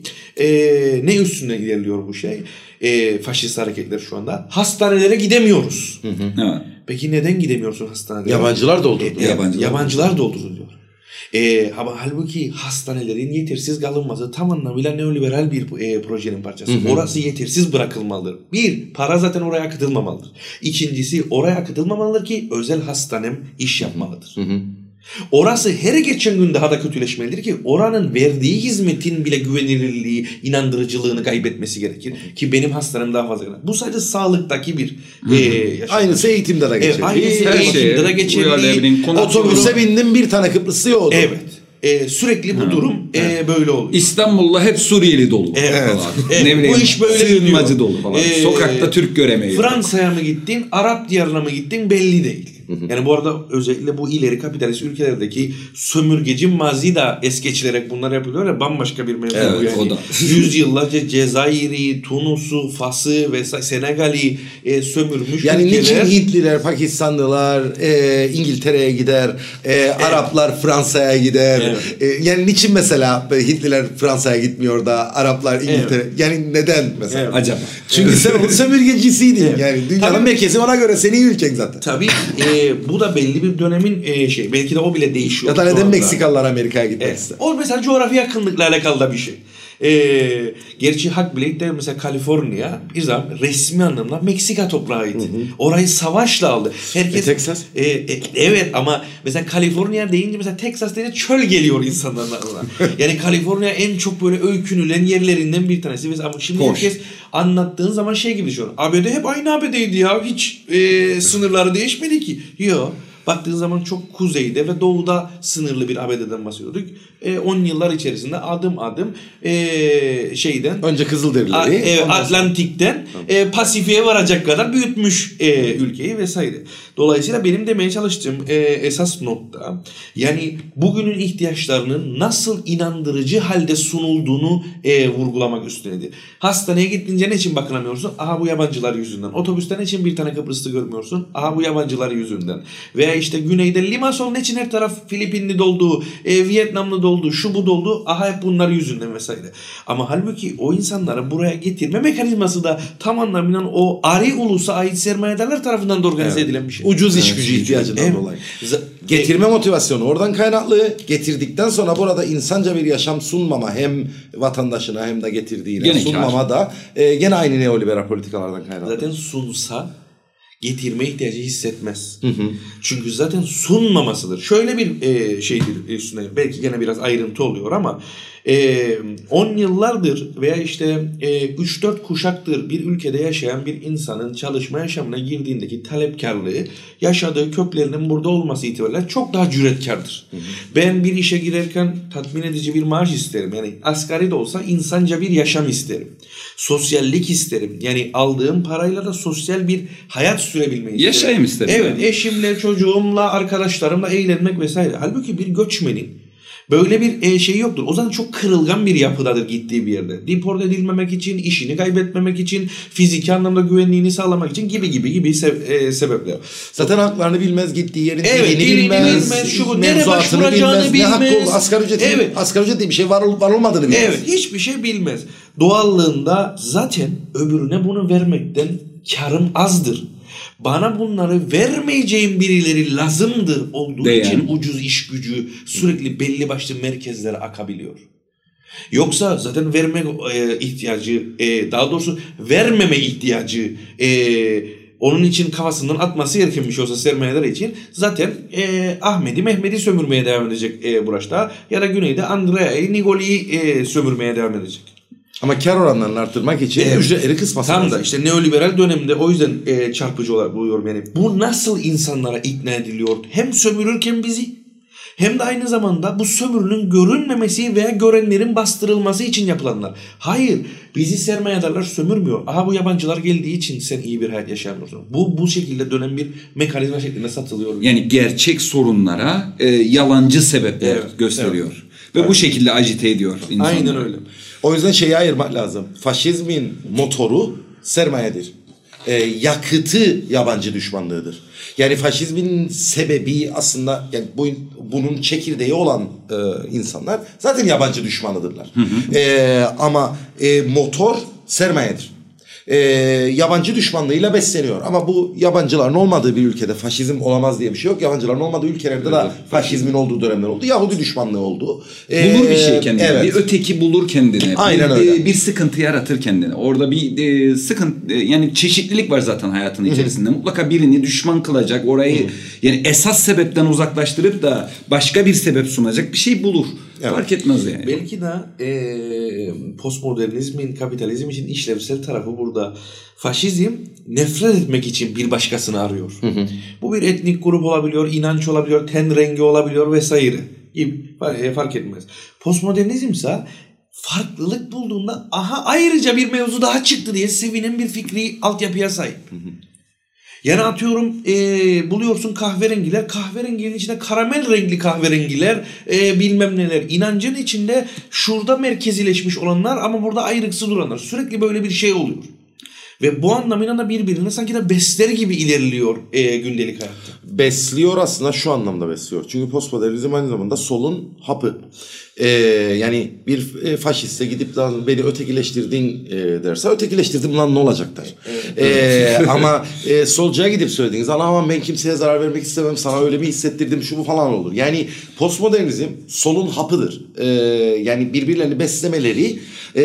ne üstüne ilerliyor bu şey? Faşist hareketler şu anda. Hastanelere gidemiyoruz. Evet. Peki neden gidemiyorsun hastanelere? Yabancılar doldurdu. Yabancılar dolduruluyor. Ama halbuki hastanelerin yetersiz kalınması tam anlamıyla neoliberal bir projenin parçası. Orası yetersiz bırakılmalıdır. Bir, para zaten oraya akıtılmamalıdır. İkincisi oraya akıtılmamalıdır ki özel hastanem iş yapmalıdır. Orası her geçen gün daha da kötüleşmelidir ki oranın verdiği hizmetin bile güvenilirliği, inandırıcılığını kaybetmesi gerekir. Ki benim hastanem daha fazla. Bu sadece sağlıktaki bir aynısı eğitimde de geçerli. Aynısı eğitimde de geçerli. Otobüse bindim bir tane Kıbrıslı yoktu. Evet. Sürekli bu durum böyle oluyor. İstanbul'da hep Suriyeli dolu. Evet. Ne bileyim, bu iş böyle sığınmacı gidiyor. dolu falan. Sokakta Türk göremeyiz. Fransa'ya mı gittin, Arap diyarına mı gittin belli değil. Yani bu arada özellikle bu ileri kapitalist ülkelerdeki sömürgeci mazi da es geçilerek bunlar yapılıyor ya bambaşka bir mevzu. Evet, yani o da. Yüzyıllarca Cezayir'i, Tunus'u, Fas'ı ve Senegal'i sömürmüş yani ülkeler. niçin Hintliler, Pakistanlılar İngiltere'ye gider, Araplar Fransa'ya gider. Yani niçin mesela Hintliler Fransa'ya gitmiyor da Araplar İngiltere? Yani neden mesela? Acaba. Çünkü sen onun sömürgecisiydin. Yani dünyanın merkezi ona göre senin ülken zaten. Tabii bu da belli bir dönemin belki de o bile değişiyor. Ya da neden Meksikalılar Amerika'ya gitmek ister? O mesela coğrafi yakınlıkla alakalı da bir şey. Gerçi Hak Blade de mesela Kaliforniya bir zaman resmi anlamda Meksika toprağıydı. Orayı savaşla aldı. Herkes Texas? Evet ama mesela Kaliforniya deyince mesela Texas deyince çöl geliyor insanların aklına. Yani Kaliforniya en çok böyle öykünülen yerlerinden bir tanesi. Mesela ama şimdi herkes anlattığın zaman şey gibi düşüyor. ABD hep aynı ABD'ydi ya. Hiç sınırları değişmedi ki. Yok. Baktığın zaman çok kuzeyde ve doğuda sınırlı bir ABD'den bahsediyorduk. 10 yıllar içerisinde adım adım şeyden önce Kızılderilileri Atlantik'ten Pasifik'e varacak kadar büyütmüş ülkeyi vesaire. Dolayısıyla benim demeye çalıştığım esas nokta yani bugünün ihtiyaçlarının nasıl inandırıcı halde sunulduğunu vurgulamak üstünedir. Hastaneye gittiğince ne için bakınamıyorsun? Aha bu yabancılar yüzünden. Otobüsten için bir tane Kıbrıslı görmüyorsun? Aha bu yabancılar yüzünden. Veya işte güneyde Limassol ne için her taraf Filipinli doldu, Vietnamlı doldu, şu bu doldu. Aha hep bunlar yüzünden vesaire. Ama halbuki o insanları buraya getirme mekanizması da tam anlamıyla o ari ulusa ait sermayedarlar tarafından da organize edilen bir şey. Ucuz iş gücü ihtiyacından dolayı. Getirme motivasyonu oradan kaynaklı. Getirdikten sonra burada insanca bir yaşam sunmama hem vatandaşına hem de getirdiğine gene sunmama da gene aynı neoliberal politikalardan kaynaklı. Zaten sunsa getirme ihtiyacı hissetmez. Çünkü zaten sunmamasıdır. Şöyle bir şeydir üstüne belki gene biraz ayrıntı oluyor ama 10 yıllardır veya işte 3-4 kuşaktır bir ülkede yaşayan bir insanın çalışma yaşamına girdiğindeki talepkarlığı yaşadığı köklerinin burada olması itibariyle çok daha cüretkardır. Ben bir işe girerken tatmin edici bir maaş isterim. Yani asgari de olsa insanca bir yaşam isterim. Sosyallik isterim. Yani aldığım parayla da sosyal bir hayat sürebilmeyi isterim. Yaşayayım isterim. Evet, yani. Eşimle, çocuğumla, arkadaşlarımla eğlenmek vesaire. Halbuki bir göçmenin böyle bir şey yoktur. O zaman çok kırılgan bir yapıdadır gittiği bir yerde. Deport edilmemek için, işini kaybetmemek için, fiziki anlamda güvenliğini sağlamak için gibi sebepler. Zaten haklarını bilmez, gittiği yerin dilini bilmez, şu nereye başvuracağını bilmez. Ne hakkı asgari ücret diye bir şey var olmadığını bilmez. Evet, hiçbir şey bilmez. Doğallığında zaten öbürüne bunu vermekten karım azdır. Bana bunları vermeyeceğim birileri lazımdır olduğu için ucuz iş gücü sürekli belli başlı merkezlere akabiliyor. Yoksa zaten verme ihtiyacı, daha doğrusu vermeme ihtiyacı Onun için kafasından atması gereken bir şey olsa sermayeler için zaten Ahmet'i Mehmet'i sömürmeye devam edecek Buraç'ta ya da güneyde Andrea'yı Nigoli'yi sömürmeye devam edecek. Ama kar oranlarını arttırmak için ücretleri kısması tam lazım. da işte neoliberal dönemde o yüzden çarpıcı olarak buluyorum yani. Bu nasıl insanlara ikna ediliyor? Hem sömürürken bizi hem de aynı zamanda bu sömürünün görünmemesi veya görenlerin bastırılması için yapılanlar. Hayır, bizi sermayedarlar sömürmüyor. Aha bu yabancılar geldiği için sen iyi bir hayat yaşayamıyorsun. Bu şekilde dönen bir mekanizma şeklinde satılıyor. Yani gerçek sorunlara yalancı sebepler gösteriyor. Evet. Ve evet. Bu şekilde agite ediyor insanları. Aynen öyle. O yüzden şeyi ayırmak lazım. Faşizmin motoru sermayedir. Yakıtı yabancı düşmanlığıdır. Yani faşizmin sebebi aslında yani bunun çekirdeği olan insanlar zaten yabancı düşmanıdırlar. Ama motor sermayedir. Yabancı düşmanlığıyla besleniyor. Ama bu yabancıların olmadığı bir ülkede faşizm olamaz diye bir şey yok. Yabancıların olmadığı ülkelerde de faşizmin olduğu dönemler oldu. Yahudi düşmanlığı oldu. Bulur bir şey kendine. Evet. Bir öteki bulur kendine. Aynen öyle. Bir sıkıntı yaratır kendine. Orada bir sıkıntı yani çeşitlilik var zaten hayatın içerisinde. Mutlaka birini düşman kılacak. Orayı yani esas sebepten uzaklaştırıp da başka bir sebep sunacak bir şey bulur. Evet. Fark etmez yani. Belki de postmodernizmin kapitalizm için işlevsel tarafı burada. Faşizm nefret etmek için bir başkasını arıyor. Bu bir etnik grup olabiliyor, inanç olabiliyor, ten rengi olabiliyor vesaire gibi fark etmez. Postmodernizm ise farklılık bulduğunda aha ayrıca bir mevzu daha çıktı diye sevinen bir fikri altyapıya sahip. Yani atıyorum buluyorsun kahverengiler, kahverenginin içinde karamel renkli kahverengiler, bilmem neler. İnancın içinde şurada merkezileşmiş olanlar ama burada ayrıksı duranlar. Sürekli böyle bir şey oluyor. Ve bu anlamıyla da birbirine sanki de besler gibi ilerliyor gündelik hayatta. Besliyor aslında şu anlamda besliyor. Çünkü postmodernizm aynı zamanda solun hapı. Yani bir faşiste gidip lan beni ötekileştirdin derse ötekileştirdim lan ne olacak der. Ama solcuya gidip söylediğiniz ama ben kimseye zarar vermek istemem sana öyle bir hissettirdim şu bu falan olur. Yani postmodernizm solun hapıdır. Yani birbirlerini beslemeleri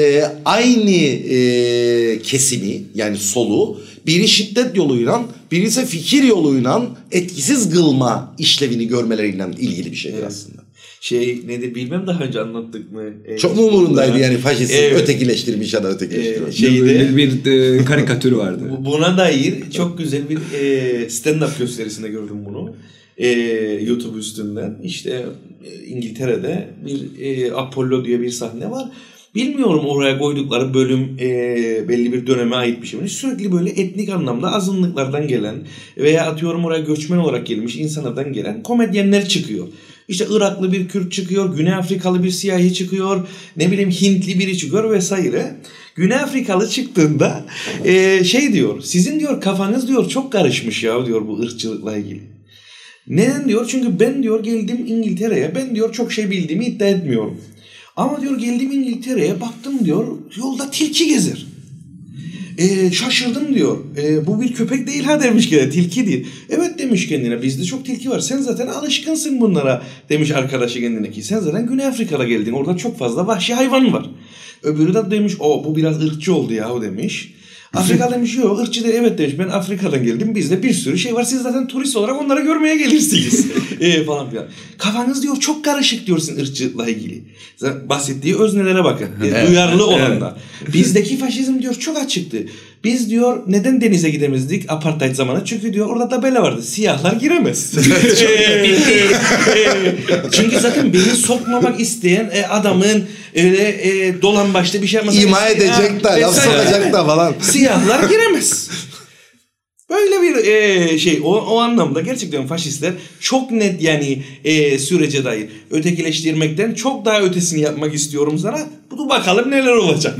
aynı kesimi yani solu biri şiddet yoluyla biri ise fikir yoluyla etkisiz kılma işlevini görmeleriyle ilgili bir şeydir aslında. Nedir bilmem daha önce anlattık mı? Çok mu umurundaydı yani faşist ötekileştirmiş ya da ötekileştirmiş. Bir karikatür vardı. Buna dair çok güzel bir stand-up gösterisinde gördüm bunu. YouTube üstünden. İşte İngiltere'de bir Apollo diye bir sahne var. Bilmiyorum oraya koydukları bölüm belli bir döneme ait bir şey. Sürekli böyle etnik anlamda azınlıklardan gelen veya atıyorum oraya göçmen olarak gelmiş insanlardan gelen komedyenler çıkıyor. İşte Iraklı bir Kürt çıkıyor, Güney Afrikalı bir siyahi çıkıyor, ne bileyim Hintli biri çıkıyor vesaire. Güney Afrikalı çıktığında diyor, sizin diyor kafanız diyor çok karışmış ya diyor bu ırkçılıkla ilgili. Neden diyor? Çünkü ben diyor geldim İngiltere'ye, ben diyor çok şey bildiğimi iddia etmiyorum. Ama diyor geldim İngiltere'ye baktım diyor yolda tilki gezer. Şaşırdım diyor. Bu bir köpek değil ha demiş ki tilki değil. Evet demiş kendine bizde çok tilki var. Sen zaten alışkınsın bunlara demiş arkadaşı kendine ki. Sen zaten Güney Afrika'da geldin. Orada çok fazla vahşi hayvan var. Öbürü de demiş bu biraz ırkçı oldu ya demiş. Afrika demiş yok ırkçı değil evet demiş ben Afrika'dan geldim bizde bir sürü şey var siz zaten turist olarak onları görmeye gelirsiniz falan filan. Kafanız diyor çok karışık diyorsun ırkçılıkla ilgili. Bahsettiği öznelere bakın duyarlı olanlar. Bizdeki faşizm diyor çok açıktı. Biz diyor neden denize gidemezdik apartheid zamanı? Çünkü diyor orada tabela vardı. Siyahlar giremez. Çünkü zaten beni sokmamak isteyen adamın öyle dolan başta bir şey yapmasın. İma edecek da laf sokacak da falan. Siyahlar giremez. Böyle bir o anlamda gerçekten faşistler çok net yani sürece dair ötekileştirmekten çok daha ötesini yapmak istiyorum sana. Bunu bakalım neler olacak.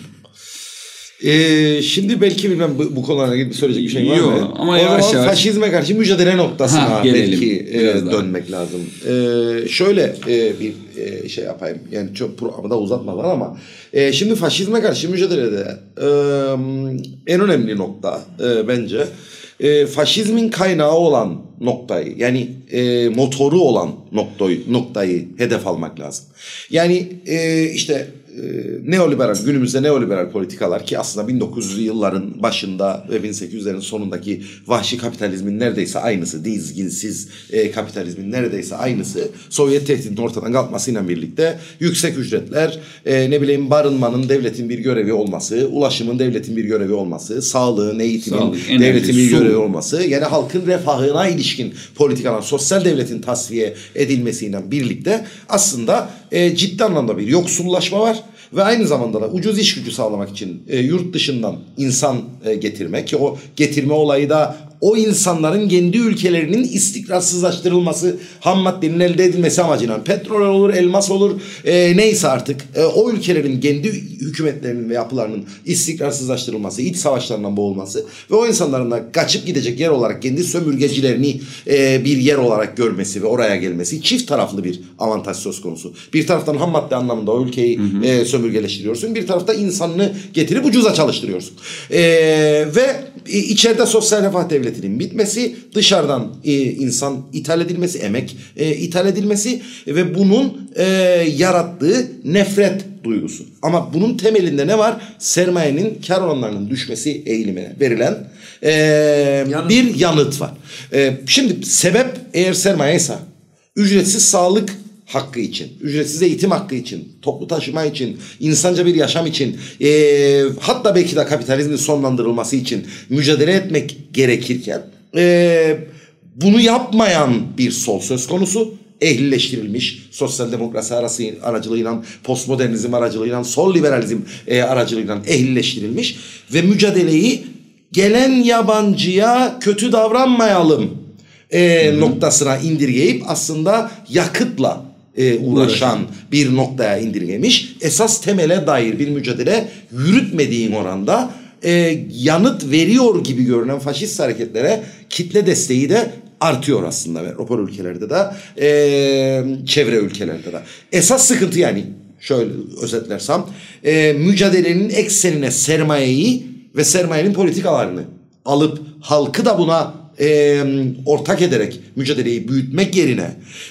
Şimdi belki bilmem bu konularla ilgili söyleyecek bir şey var mı? Ama o zaman faşizme karşı mücadele noktasına belki dönmek lazım. Şöyle bir şey yapayım. Yani çok programı da uzatmadan ama şimdi faşizme karşı mücadelede en önemli nokta bence faşizmin kaynağı olan noktayı, yani motoru olan noktayı hedef almak lazım. Yani işte neoliberal, günümüzde neoliberal politikalar ki aslında 1900'lü yılların başında ve 1800'lerin sonundaki vahşi kapitalizmin neredeyse aynısı, dizginsiz kapitalizmin neredeyse aynısı, Sovyet tehdidinin ortadan kalkmasıyla birlikte yüksek ücretler, barınmanın devletin bir görevi olması, ulaşımın devletin bir görevi olması, sağlığın, eğitimin devletin bir görevi olması, yani halkın refahına ilişkin politikalar, sosyal devletin tasfiye edilmesiyle birlikte aslında ciddi anlamda bir yoksullaşma var. Ve aynı zamanda da ucuz iş gücü sağlamak için yurt dışından insan getirmek, ki o getirme olayı da o insanların kendi ülkelerinin istikrarsızlaştırılması, ham maddenin elde edilmesi amacıyla, petrol olur, elmas olur, neyse artık o ülkelerin kendi hükümetlerinin ve yapılarının istikrarsızlaştırılması, iç savaşlarından boğulması ve o insanların da kaçıp gidecek yer olarak kendi sömürgecilerini bir yer olarak görmesi ve oraya gelmesi, çift taraflı bir avantaj söz konusu. Bir taraftan ham madde anlamında o ülkeyi sömürgeleştiriyorsun, bir tarafta insanını getirip ucuza çalıştırıyorsun. Ve içeride sosyal refah devletinin bitmesi, dışarıdan insan ithal edilmesi, emek ithal edilmesi ve bunun yarattığı nefret duygusu. Ama bunun temelinde ne var? Sermayenin kar oranlarının düşmesi eğilimine verilen bir yanıt var. Şimdi sebep eğer sermayeyse, ücretsiz sağlık hakkı için, ücretsiz eğitim hakkı için, toplu taşıma için, insanca bir yaşam için, hatta belki de kapitalizmin sonlandırılması için mücadele etmek gerekirken bunu yapmayan bir sol söz konusu. Ehlileştirilmiş sosyal demokrasi aracılığıyla, postmodernizm aracılığıyla, sol liberalizm aracılığıyla ehlileştirilmiş ve mücadeleyi gelen yabancıya kötü davranmayalım noktasına indirgeyip aslında yakıtla uğraşan bir noktaya indirgemiş. Esas temele dair bir mücadele yürütmediğin oranda yanıt veriyor gibi görünen faşist hareketlere kitle desteği de artıyor aslında metropol ülkelerde de, çevre ülkelerde de. Esas sıkıntı, yani şöyle özetlersem, mücadelenin eksenine sermayeyi ve sermayenin politikalarını alıp halkı da buna ortak ederek mücadeleyi büyütmek yerine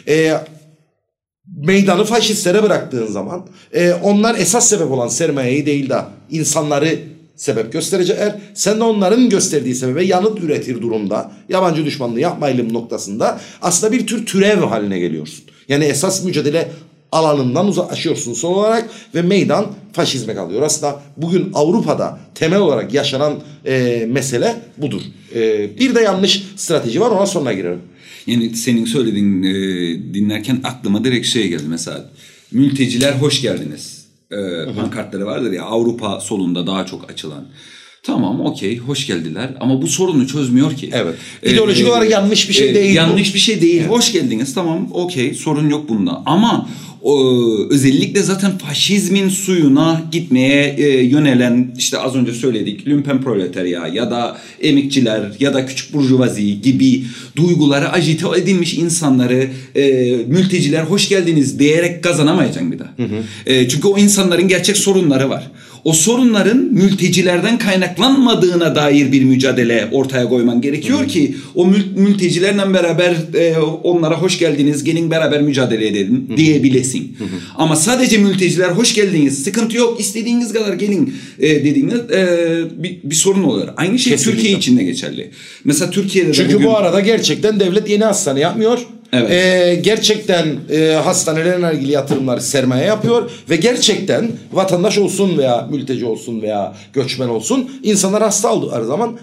meydanı faşistlere bıraktığın zaman onlar esas sebep olan sermayeyi değil de insanları sebep gösterecekler. Sen de onların gösterdiği sebebe yanıt üretir durumda, yabancı düşmanlığı yapmayalım noktasında aslında bir tür türev haline geliyorsun. Yani esas mücadele alanından uzaklaşıyorsun son olarak ve meydan faşizme kalıyor. Aslında bugün Avrupa'da temel olarak yaşanan mesele budur. Bir de yanlış strateji var, ona sonra girelim. Yani senin söylediğin dinlerken aklıma direkt şey geldi. Mesela mülteciler hoş geldiniz. Pankartları vardır ya, Avrupa solunda daha çok açılan. Tamam, okey, hoş geldiler ama bu sorunu çözmüyor ki. Evet. İdeolojik olarak yanlış bir şey değil. Yanlış bir şey değil. Evet. Hoş geldiniz, tamam, okey, sorun yok bunda. Ama özellikle zaten faşizmin suyuna gitmeye yönelen, işte az önce söyledik, lümpen proletarya ya da emekçiler ya da küçük burjuvazi gibi duyguları ajite edilmiş insanları mülteciler hoş geldiniz diyerek kazanamayacaksın bir daha. Çünkü o insanların gerçek sorunları var. O sorunların mültecilerden kaynaklanmadığına dair bir mücadele ortaya koyman gerekiyor ki o mültecilerle beraber onlara hoş geldiniz, gelin beraber mücadele edelim diyebilesin. Ama sadece mülteciler hoş geldiniz, sıkıntı yok, istediğiniz kadar gelin dediğinde bir sorun oluyor. Aynı şey kesinlikle Türkiye için de geçerli. Mesela Türkiye'de de çünkü bugün bu arada gerçekten devlet yeni hastane yapmıyor. Evet. Gerçekten hastanelerle ilgili yatırımları sermaye yapıyor ve gerçekten vatandaş olsun veya mülteci olsun veya göçmen olsun insanlar hasta aldıkları zaman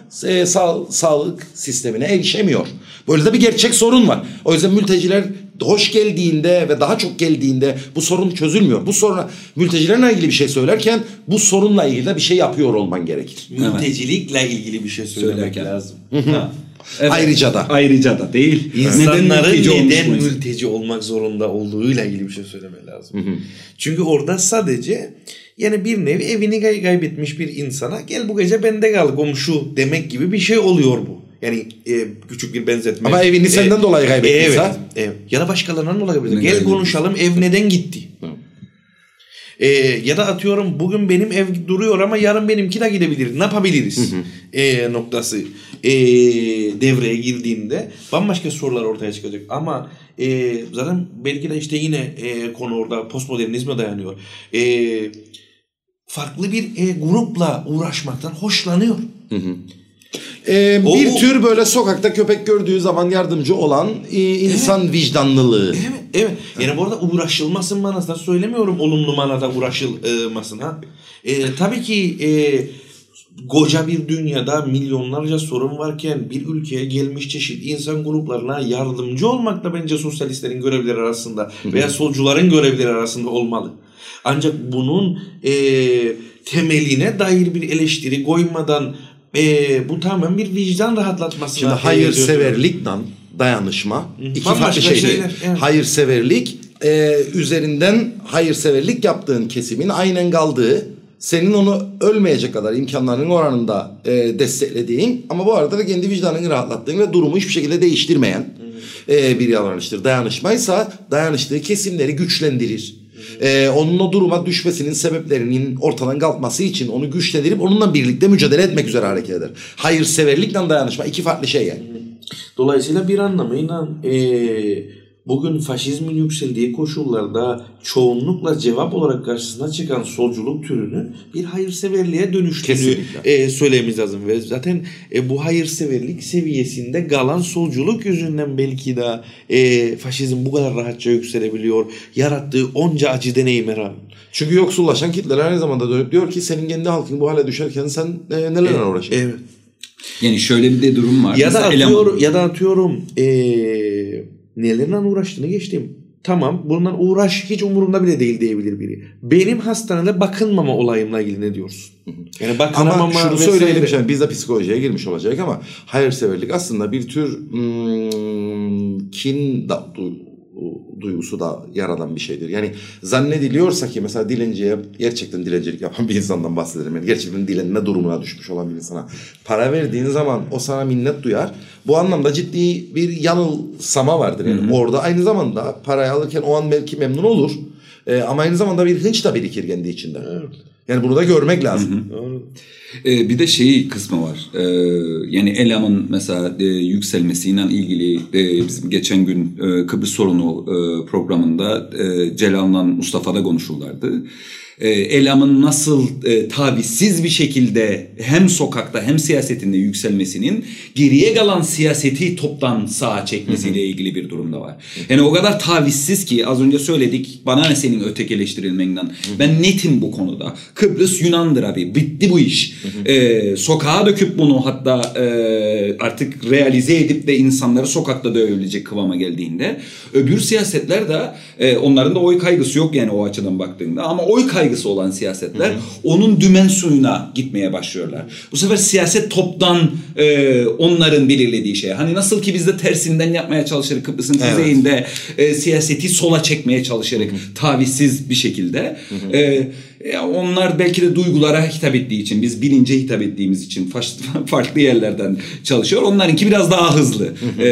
sağlık sistemine erişemiyor. Böyle de bir gerçek sorun var. O yüzden mülteciler hoş geldiğinde ve daha çok geldiğinde bu sorun çözülmüyor. Bu soruna mültecilerle ilgili bir şey söylerken bu sorunla ilgili de bir şey yapıyor olman gerekir. Mültecilikle ilgili bir şey söylemek lazım. Evet. Ayrıca da değil. İnsanların neden mülteci olmak zorunda olduğuyla ilgili bir şey söylemek lazım. Çünkü orada sadece yani bir nevi evini kaybetmiş bir insana gel bu gece bende kal komşu demek gibi bir şey oluyor bu. Yani küçük bir benzetme. Ama evini senden dolayı kaybettiyse. Evet. Ya da başkalarından dolayı kaybettiyse. Gel konuşalım, ev neden gitti? Ya da atıyorum bugün benim ev duruyor ama yarın benimki de gidebilir. Ne yapabiliriz? Noktası devreye girdiğinde bambaşka sorular ortaya çıkacak. Ama zaten belki de işte yine konu orada postmodernizme dayanıyor. Farklı bir grupla uğraşmaktan hoşlanıyor. Bir tür böyle sokakta köpek gördüğü zaman yardımcı olan insan vicdanlılığı. Evet. Yani bu arada uğraşılmasın manasında söylemiyorum, olumlu manada uğraşılmasın. Tabii ki koca bir dünyada milyonlarca sorun varken bir ülkeye gelmiş çeşitli insan gruplarına yardımcı olmak da bence sosyalistlerin görevleri arasında veya solcuların görevleri arasında olmalı. Ancak bunun temeline dair bir eleştiri koymadan bu tamamen bir vicdan rahatlatmasına. Şimdi hayırseverlikle dayanışma iki farklı şeyler. Evet. Hayırseverlik üzerinden hayırseverlik yaptığın kesimin aynen kaldığı, senin onu ölmeyecek kadar imkanlarının oranında desteklediğin ama bu arada da kendi vicdanını rahatlattığın ve durumu hiçbir şekilde değiştirmeyen bir davranıştır. Dayanışmaysa dayanıştığı kesimleri güçlendirir. Onun o duruma düşmesinin sebeplerinin ortadan kalkması için onu güçlendirip onunla birlikte mücadele etmek üzere hareket eder. Hayırseverlikle dayanışma iki farklı şey yani. Dolayısıyla bir anlamıyla bugün faşizmin yükseldiği koşullarda çoğunlukla cevap olarak karşısına çıkan solculuk türünü bir hayırseverliğe dönüştüğünü söylememiz lazım. Ve zaten bu hayırseverlik seviyesinde kalan solculuk yüzünden belki de faşizm bu kadar rahatça yükselebiliyor. Yarattığı onca acı deneyime rağmen. Çünkü yoksullaşan kitleler aynı zamanda dönüp diyor ki senin kendi halkın bu hale düşerken sen nelerle uğraşıyorsun? Evet. Yani şöyle bir de durum var. Ya da atıyorum nelerle uğraştığını geçtim. Tamam, bundan uğraş hiç umurumda bile değil diyebilir biri. Benim hastanede bakılmama olayımla ilgili ne diyorsun? Yani ama şunu söyleyelim, yani biz de psikolojiye girmiş olacak ama hayırseverlik aslında bir tür kin duygusu da yaradan bir şeydir. Yani zannediliyorsa ki mesela dilenciye, gerçekten dilencilik yapan bir insandan bahsedelim. Yani gerçekten dilenme durumuna düşmüş olan bir insana para verdiğin zaman o sana minnet duyar. Bu anlamda ciddi bir yanılsama vardır. Yani orada aynı zamanda parayı alırken o an belki memnun olur. Ama aynı zamanda bir hınç da birikir kendi içinde. Evet. Yani bunu da görmek lazım. Bir de şey kısmı var. Yani Elam'ın mesela yükselmesiyle ilgili bizim geçen gün Kıbrıs sorunu programında Celal'la Mustafa'da konuşurlardı. Elam'ın nasıl tavizsiz bir şekilde hem sokakta hem siyasetinde yükselmesinin geriye kalan siyaseti toptan sağa çekmesiyle ilgili bir durumda var. Yani o kadar tavizsiz ki az önce söyledik, bana ne senin ötekileştirilmenden. Ben netim bu konuda. Kıbrıs Yunan'dır abi. Bitti bu iş. Sokağa döküp bunu hatta artık realize edip de insanları sokakta dövebilecek kıvama geldiğinde öbür siyasetler de onların da oy kaygısı yok yani o açıdan baktığında, ama oy kaygısı olan siyasetler onun dümen suyuna gitmeye başlıyorlar. Bu sefer siyaset toptan onların belirlediği şey. Hani nasıl ki biz de tersinden yapmaya çalışırız Kıbrıs'ın kuzeyinde siyaseti sola çekmeye çalışırız tavizsiz bir şekilde. Onlar belki de duygulara hitap ettiği için, biz bilince hitap ettiğimiz için farklı yerlerden çalışıyor. Onlarınki biraz daha hızlı.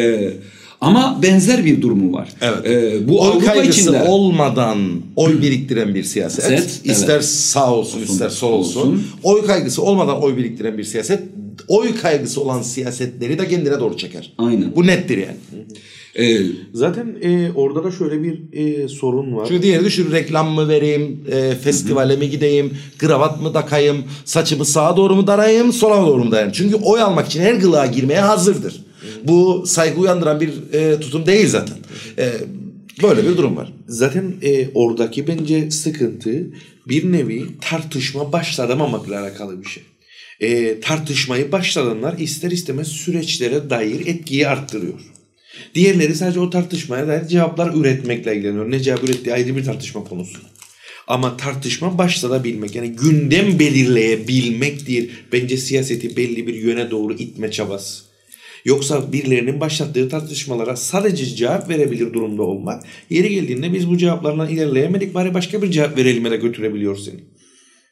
Ama benzer bir durumu var. Evet. Bu oy kaygısı içinde olmadan oy biriktiren bir siyaset. İster sağ olsun, ister sol olsun. Oy kaygısı olmadan oy biriktiren bir siyaset. Oy kaygısı olan siyasetleri de kendine doğru çeker. Aynen. Bu nettir yani. Zaten orada da şöyle bir sorun var. Çünkü diğeri düşün, reklam mı vereyim, festivale mi gideyim, kravat mı takayım, saçımı sağa doğru mu darayayım, sola doğru mu darayayım. Çünkü oy almak için her kılığa girmeye hazırdır. Bu saygı uyandıran bir tutum değil zaten. Böyle bir durum var. Zaten oradaki bence sıkıntı bir nevi tartışma başlatamamakla alakalı bir şey. Tartışmayı başlatanlar ister istemez süreçlere dair etkiyi arttırıyor. Diğerleri sadece o tartışmaya dair cevaplar üretmekle ilgileniyor. Ne cevap ürettiği ayrı bir tartışma konusu. Ama tartışma başlatabilmek, yani gündem belirleyebilmektir bence siyaseti belli bir yöne doğru itme çabası. Yoksa birilerinin başlattığı tartışmalara sadece cevap verebilir durumda olmak, yeri geldiğinde biz bu cevaplarla ilerleyemedik, bari başka bir cevap verelim'e de götürebiliyor seni.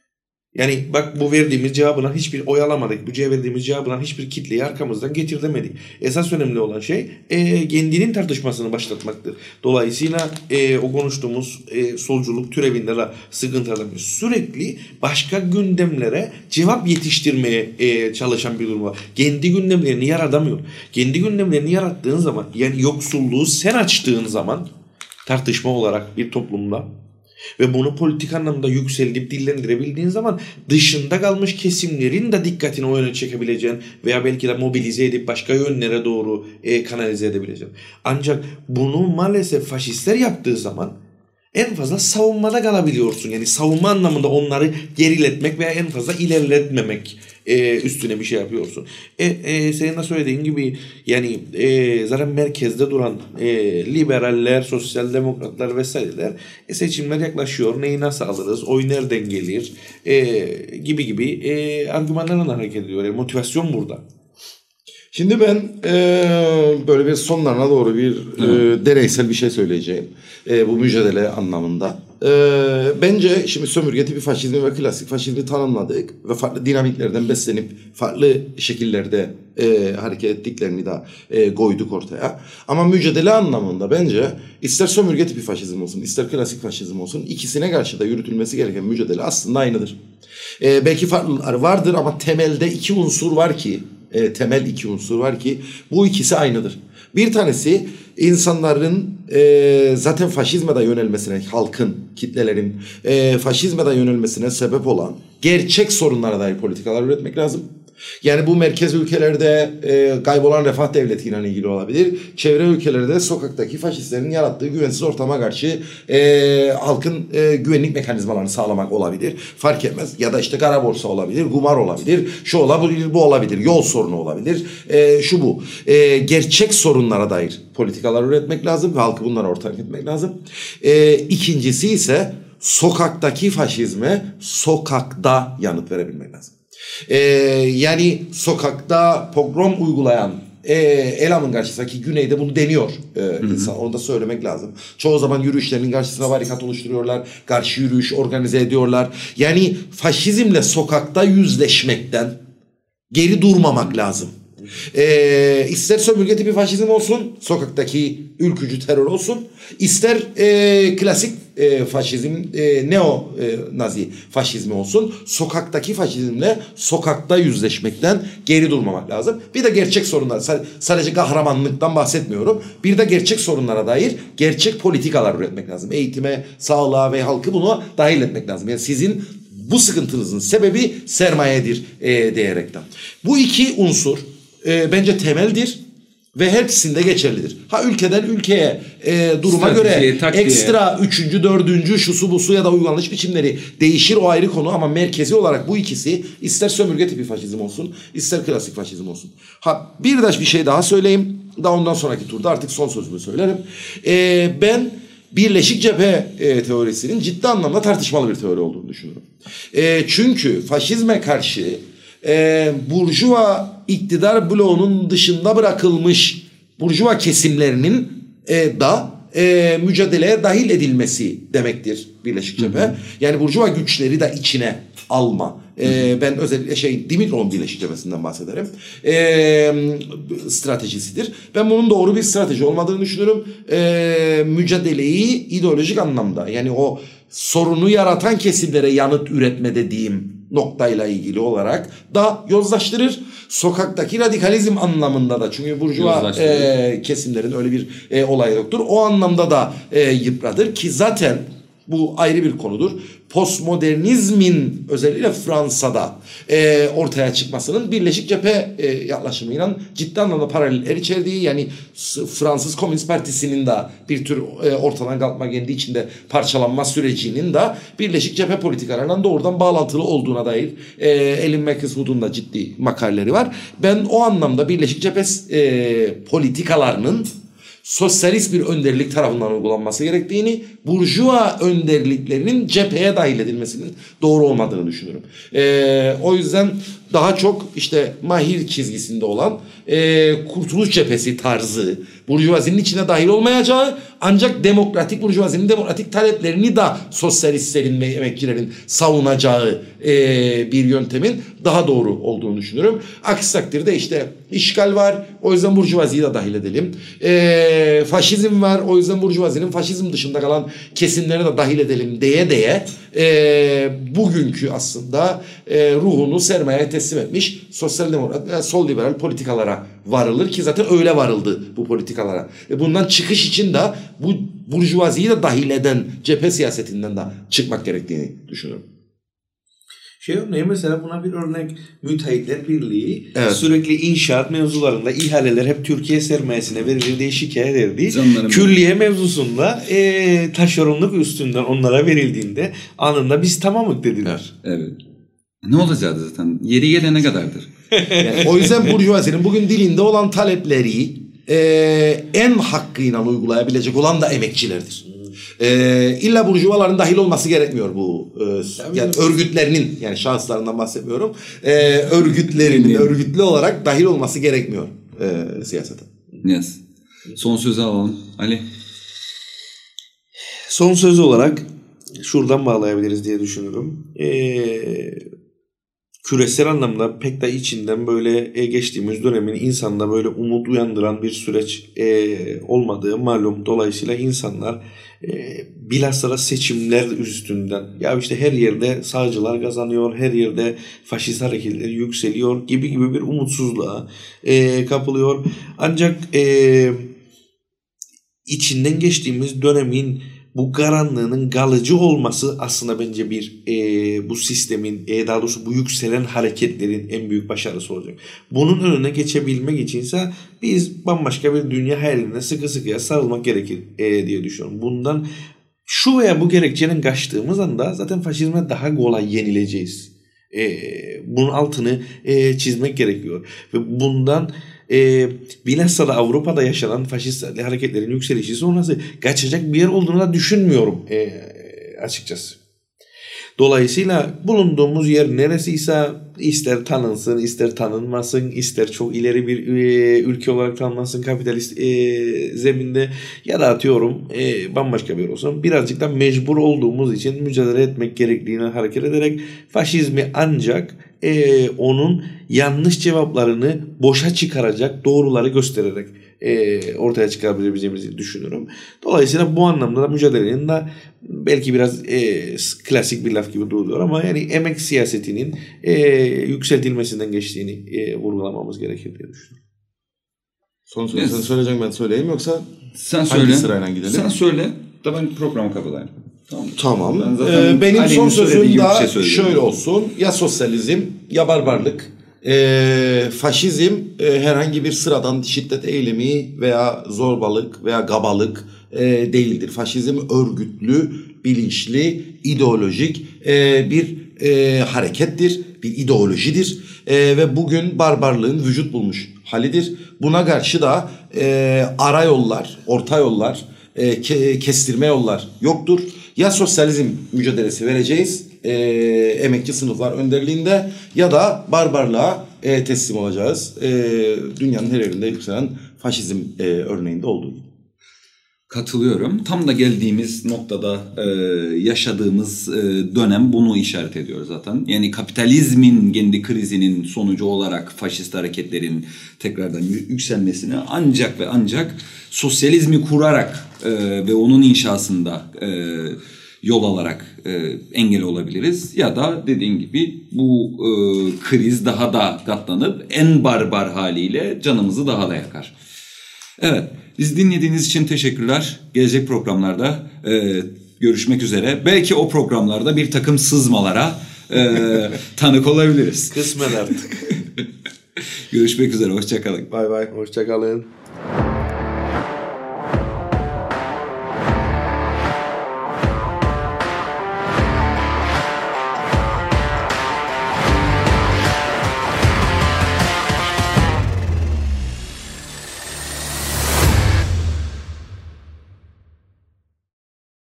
Yani bak bu verdiğimiz cevabına hiçbir oy alamadık. Bu verdiğimiz cevabına hiçbir kitleyi arkamızdan getirdemedik. Esas önemli olan şey kendinin tartışmasını başlatmaktır. Dolayısıyla o konuştuğumuz solculuk türevinde de sıkıntılar sürekli başka gündemlere cevap yetiştirmeye çalışan bir durum var. Kendi gündemlerini yaratamıyor. Kendi gündemlerini yarattığın zaman, yani yoksulluğu sen açtığın zaman tartışma olarak bir toplumda ve bunu politik anlamda yükseltip dillendirebildiğin zaman dışında kalmış kesimlerin de dikkatini o yöne çekebileceğin veya belki de mobilize edip başka yönlere doğru kanalize edebileceğin. Ancak bunu maalesef faşistler yaptığı zaman en fazla savunmada kalabiliyorsun. Yani savunma anlamında onları geriletmek veya en fazla ilerletmemek üstüne bir şey yapıyorsun. Senin de söylediğin gibi yani zaten merkezde duran liberaller, sosyal demokratlar vesaireler seçimler yaklaşıyor. Neyi nasıl alırız? Oy nereden gelir? Gibi argümanlarla hareket ediyor. Yani motivasyon burada. Şimdi ben böyle bir sonlarına doğru bir deneysel bir şey söyleyeceğim. Bu mücadele anlamında. Bence şimdi sömürge tipi faşizmi ve klasik faşizmi tanımladık ve farklı dinamiklerden beslenip farklı şekillerde hareket ettiklerini de koyduk ortaya. Ama mücadele anlamında bence ister sömürge tipi faşizm olsun ister klasik faşizm olsun ikisine karşı da yürütülmesi gereken mücadele aslında aynıdır. Belki farklılar vardır ama temelde iki unsur var ki bu ikisi aynıdır. Bir tanesi insanların zaten faşizme de yönelmesine, halkın, kitlelerin faşizme de yönelmesine sebep olan gerçek sorunlara dair politikalar üretmek lazım. Yani bu merkez ülkelerde kaybolan refah devletiyle ilgili olabilir. Çevre ülkelerde sokaktaki faşistlerin yarattığı güvensiz ortama karşı halkın güvenlik mekanizmalarını sağlamak olabilir. Fark etmez. Ya da işte kara borsa olabilir, kumar olabilir, şu olabilir, bu olabilir, yol sorunu olabilir, şu bu. Gerçek sorunlara dair politikalar üretmek lazım ve halkı bunlara ortak etmek lazım. İkincisi ise sokaktaki faşizme sokakta yanıt verebilmek lazım. Yani sokakta pogrom uygulayan Elam'ın karşısındaki güneyde bunu deniyor insan. Onu da söylemek lazım. Çoğu zaman yürüyüşlerinin karşısına barikat oluşturuyorlar. Karşı yürüyüş organize ediyorlar. Yani faşizmle sokakta yüzleşmekten geri durmamak lazım. İster sömürge tipi faşizm olsun, sokaktaki ülkücü terör olsun, ister klasik faşizm, neo nazi faşizmi olsun, sokaktaki faşizmle sokakta yüzleşmekten geri durmamak lazım. Bir de gerçek sorunlar, sadece kahramanlıktan bahsetmiyorum. Bir de gerçek sorunlara dair gerçek politikalar üretmek lazım. Eğitime, sağlığa ve halkı buna dahil etmek lazım. Yani sizin bu sıkıntınızın sebebi sermayedir diyerekten. Bu iki unsur bence temeldir ve hepsinde geçerlidir. Ha ülkeden ülkeye duruma göre ekstra üçüncü, dördüncü şusu busu ya da uygulanış biçimleri değişir, o ayrı konu ama merkezi olarak bu ikisi ister sömürge tipi faşizm olsun ister klasik faşizm olsun. Ha bir şey daha söyleyeyim. Daha ondan sonraki turda artık son sözümü söylerim. Ben Birleşik cephe teorisinin ciddi anlamda tartışmalı bir teori olduğunu düşünüyorum. Çünkü faşizme karşı burjuva iktidar bloğunun dışında bırakılmış burjuva kesimlerinin da mücadeleye dahil edilmesi demektir Birleşik Cephe. Yani burjuva güçleri de içine alma. Ben özellikle Dimitrov'un Birleşik Cephesi'nden bahsederim. Stratejisidir. Ben bunun doğru bir strateji olmadığını düşünüyorum. Mücadeleyi ideolojik anlamda yani o sorunu yaratan kesimlere yanıt üretme dediğim noktayla ilgili olarak da yozlaştırır. Sokaktaki radikalizm anlamında da çünkü burjuva kesimlerin öyle bir olayı yoktur. O anlamda da yıpratır ki zaten bu ayrı bir konudur. Postmodernizmin özellikle Fransa'da ortaya çıkmasının Birleşik Cephe yaklaşımıyla ciddi anlamda paraleller içerdiği yani Fransız Komünist Partisi'nin de bir tür ortadan kalkma kendi içinde parçalanma sürecinin de Birleşik Cephe politikalarından doğrudan bağlantılı olduğuna dair Elin McIswood'un da ciddi makaleleri var. Ben o anlamda Birleşik Cephe politikalarının sosyalist bir önderlik tarafından uygulanması gerektiğini burjuva önderliklerinin cepheye dahil edilmesinin doğru olmadığını düşünüyorum. O yüzden daha çok işte Mahir çizgisinde olan Kurtuluş Cephesi tarzı burjuvazinin içine dahil olmayacağı, ancak demokratik burjuvazinin demokratik taleplerini da sosyalistlerin ve emekçilerin savunacağı bir yöntemin daha doğru olduğunu düşünüyorum. Aksi takdirde işte işgal var, o yüzden burjuvaziyi de dahil edelim. Faşizm var, o yüzden burjuvazinin faşizm dışında kalan kesimleri de dahil edelim diye bugünkü aslında ruhunu sermayeye teslim etmiş sosyal demokrat ve sol liberal politikalara varılır ki zaten öyle varıldı bu politikalara. Bundan çıkış için de bu burjuvaziyi de dahil eden cephe siyasetinden de çıkmak gerektiğini düşünüyorum. Örneğin mesela buna bir örnek Müteahhitler Birliği sürekli inşaat mevzularında ihaleler hep Türkiye sermayesine verilir diye şikayet ederdi. Külliye mevzusunda taşeronluk üstünden onlara verildiğinde anında biz tamamık dediler. Evet. Ne olacaktı zaten? Yeri gelene kadardır. Yani o yüzden burjuvazinin bugün dilinde olan talepleri en hakkıyla uygulayabilecek olan da emekçilerdir. İlla burjuvaların dahil olması gerekmiyor bu yani örgütlerinin, yani şahıslarından bahsetmiyorum, örgütlerinin örgütlü olarak dahil olması gerekmiyor siyasete. Yes. Son sözü alalım Ali. Son söz olarak şuradan bağlayabiliriz diye düşünüyorum. Küresel anlamda pek de içinden böyle geçtiğimiz dönemin insanda böyle umut uyandıran bir süreç olmadığı malum. Dolayısıyla insanlar bilhassa seçimler üstünden ya işte her yerde sağcılar kazanıyor, her yerde faşist hareketler yükseliyor gibi bir umutsuzluğa kapılıyor. Ancak içinden geçtiğimiz dönemin bu karanlığının kalıcı olması aslında bence bir bu sistemin daha doğrusu bu yükselen hareketlerin en büyük başarısı olacak. Bunun önüne geçebilmek içinse biz bambaşka bir dünya hayaline sıkı sıkıya sarılmak gerekir diye düşünüyorum. Bundan şu veya bu gerekçenin kaçtığımız anda zaten faşizme daha kolay yenileceğiz. Bunun altını çizmek gerekiyor. Ve bundan bilhassa da Avrupa'da yaşanan faşist hareketlerin yükselişi sonrası kaçacak bir yer olduğunu da düşünmüyorum açıkçası. Dolayısıyla bulunduğumuz yer neresiyse ister tanınsın, ister tanınmasın, ister çok ileri bir ülke olarak tanınsın kapitalist zeminde ya da atıyorum bambaşka bir yer olsun. Birazcık da mecbur olduğumuz için mücadele etmek gerektiğini hareket ederek faşizmi ancak onun yanlış cevaplarını boşa çıkaracak doğruları göstererek ortaya çıkarabileceğimizi düşünüyorum. Dolayısıyla bu anlamda da mücadelenin de belki biraz klasik bir laf gibi duyuluyor ama yani emek siyasetinin yükseltilmesinden geçtiğini vurgulamamız gerekir diye düşünüyorum. Son sözü sen söyleyeceksin, ben söyleyeyim yoksa sen hangi söyle. Sırayla gidelim? Sen söyle da ben programı kapatayım. Tamam. Benim son sözüm de şöyle olsun. Ya sosyalizm ya barbarlık. Faşizm herhangi bir sıradan şiddet eylemi veya zorbalık veya gabalık değildir. Faşizm örgütlü, bilinçli, ideolojik bir harekettir, bir ideolojidir ve bugün barbarlığın vücut bulmuş halidir. Buna karşı da ara yollar, orta yollar, kestirme yollar yoktur. Ya sosyalizm mücadelesi vereceğiz emekçi sınıflar önderliğinde ya da barbarlığa teslim olacağız. Dünyanın her yerinde yükselen faşizm örneğinde olduğu gibi. Katılıyorum. Tam da geldiğimiz noktada yaşadığımız dönem bunu işaret ediyor zaten. Yani kapitalizmin kendi krizinin sonucu olarak faşist hareketlerin tekrardan yükselmesine ancak ve ancak sosyalizmi kurarak ve onun inşasında yol alarak engel olabiliriz. Ya da dediğin gibi bu kriz daha da katlanıp en barbar haliyle canımızı daha da yakar. Evet, bizi dinlediğiniz için teşekkürler. Gelecek programlarda görüşmek üzere. Belki o programlarda bir takım sızmalara tanık olabiliriz. Kısmen artık. Görüşmek üzere, hoşça kalın. Bay bay, hoşça kalın.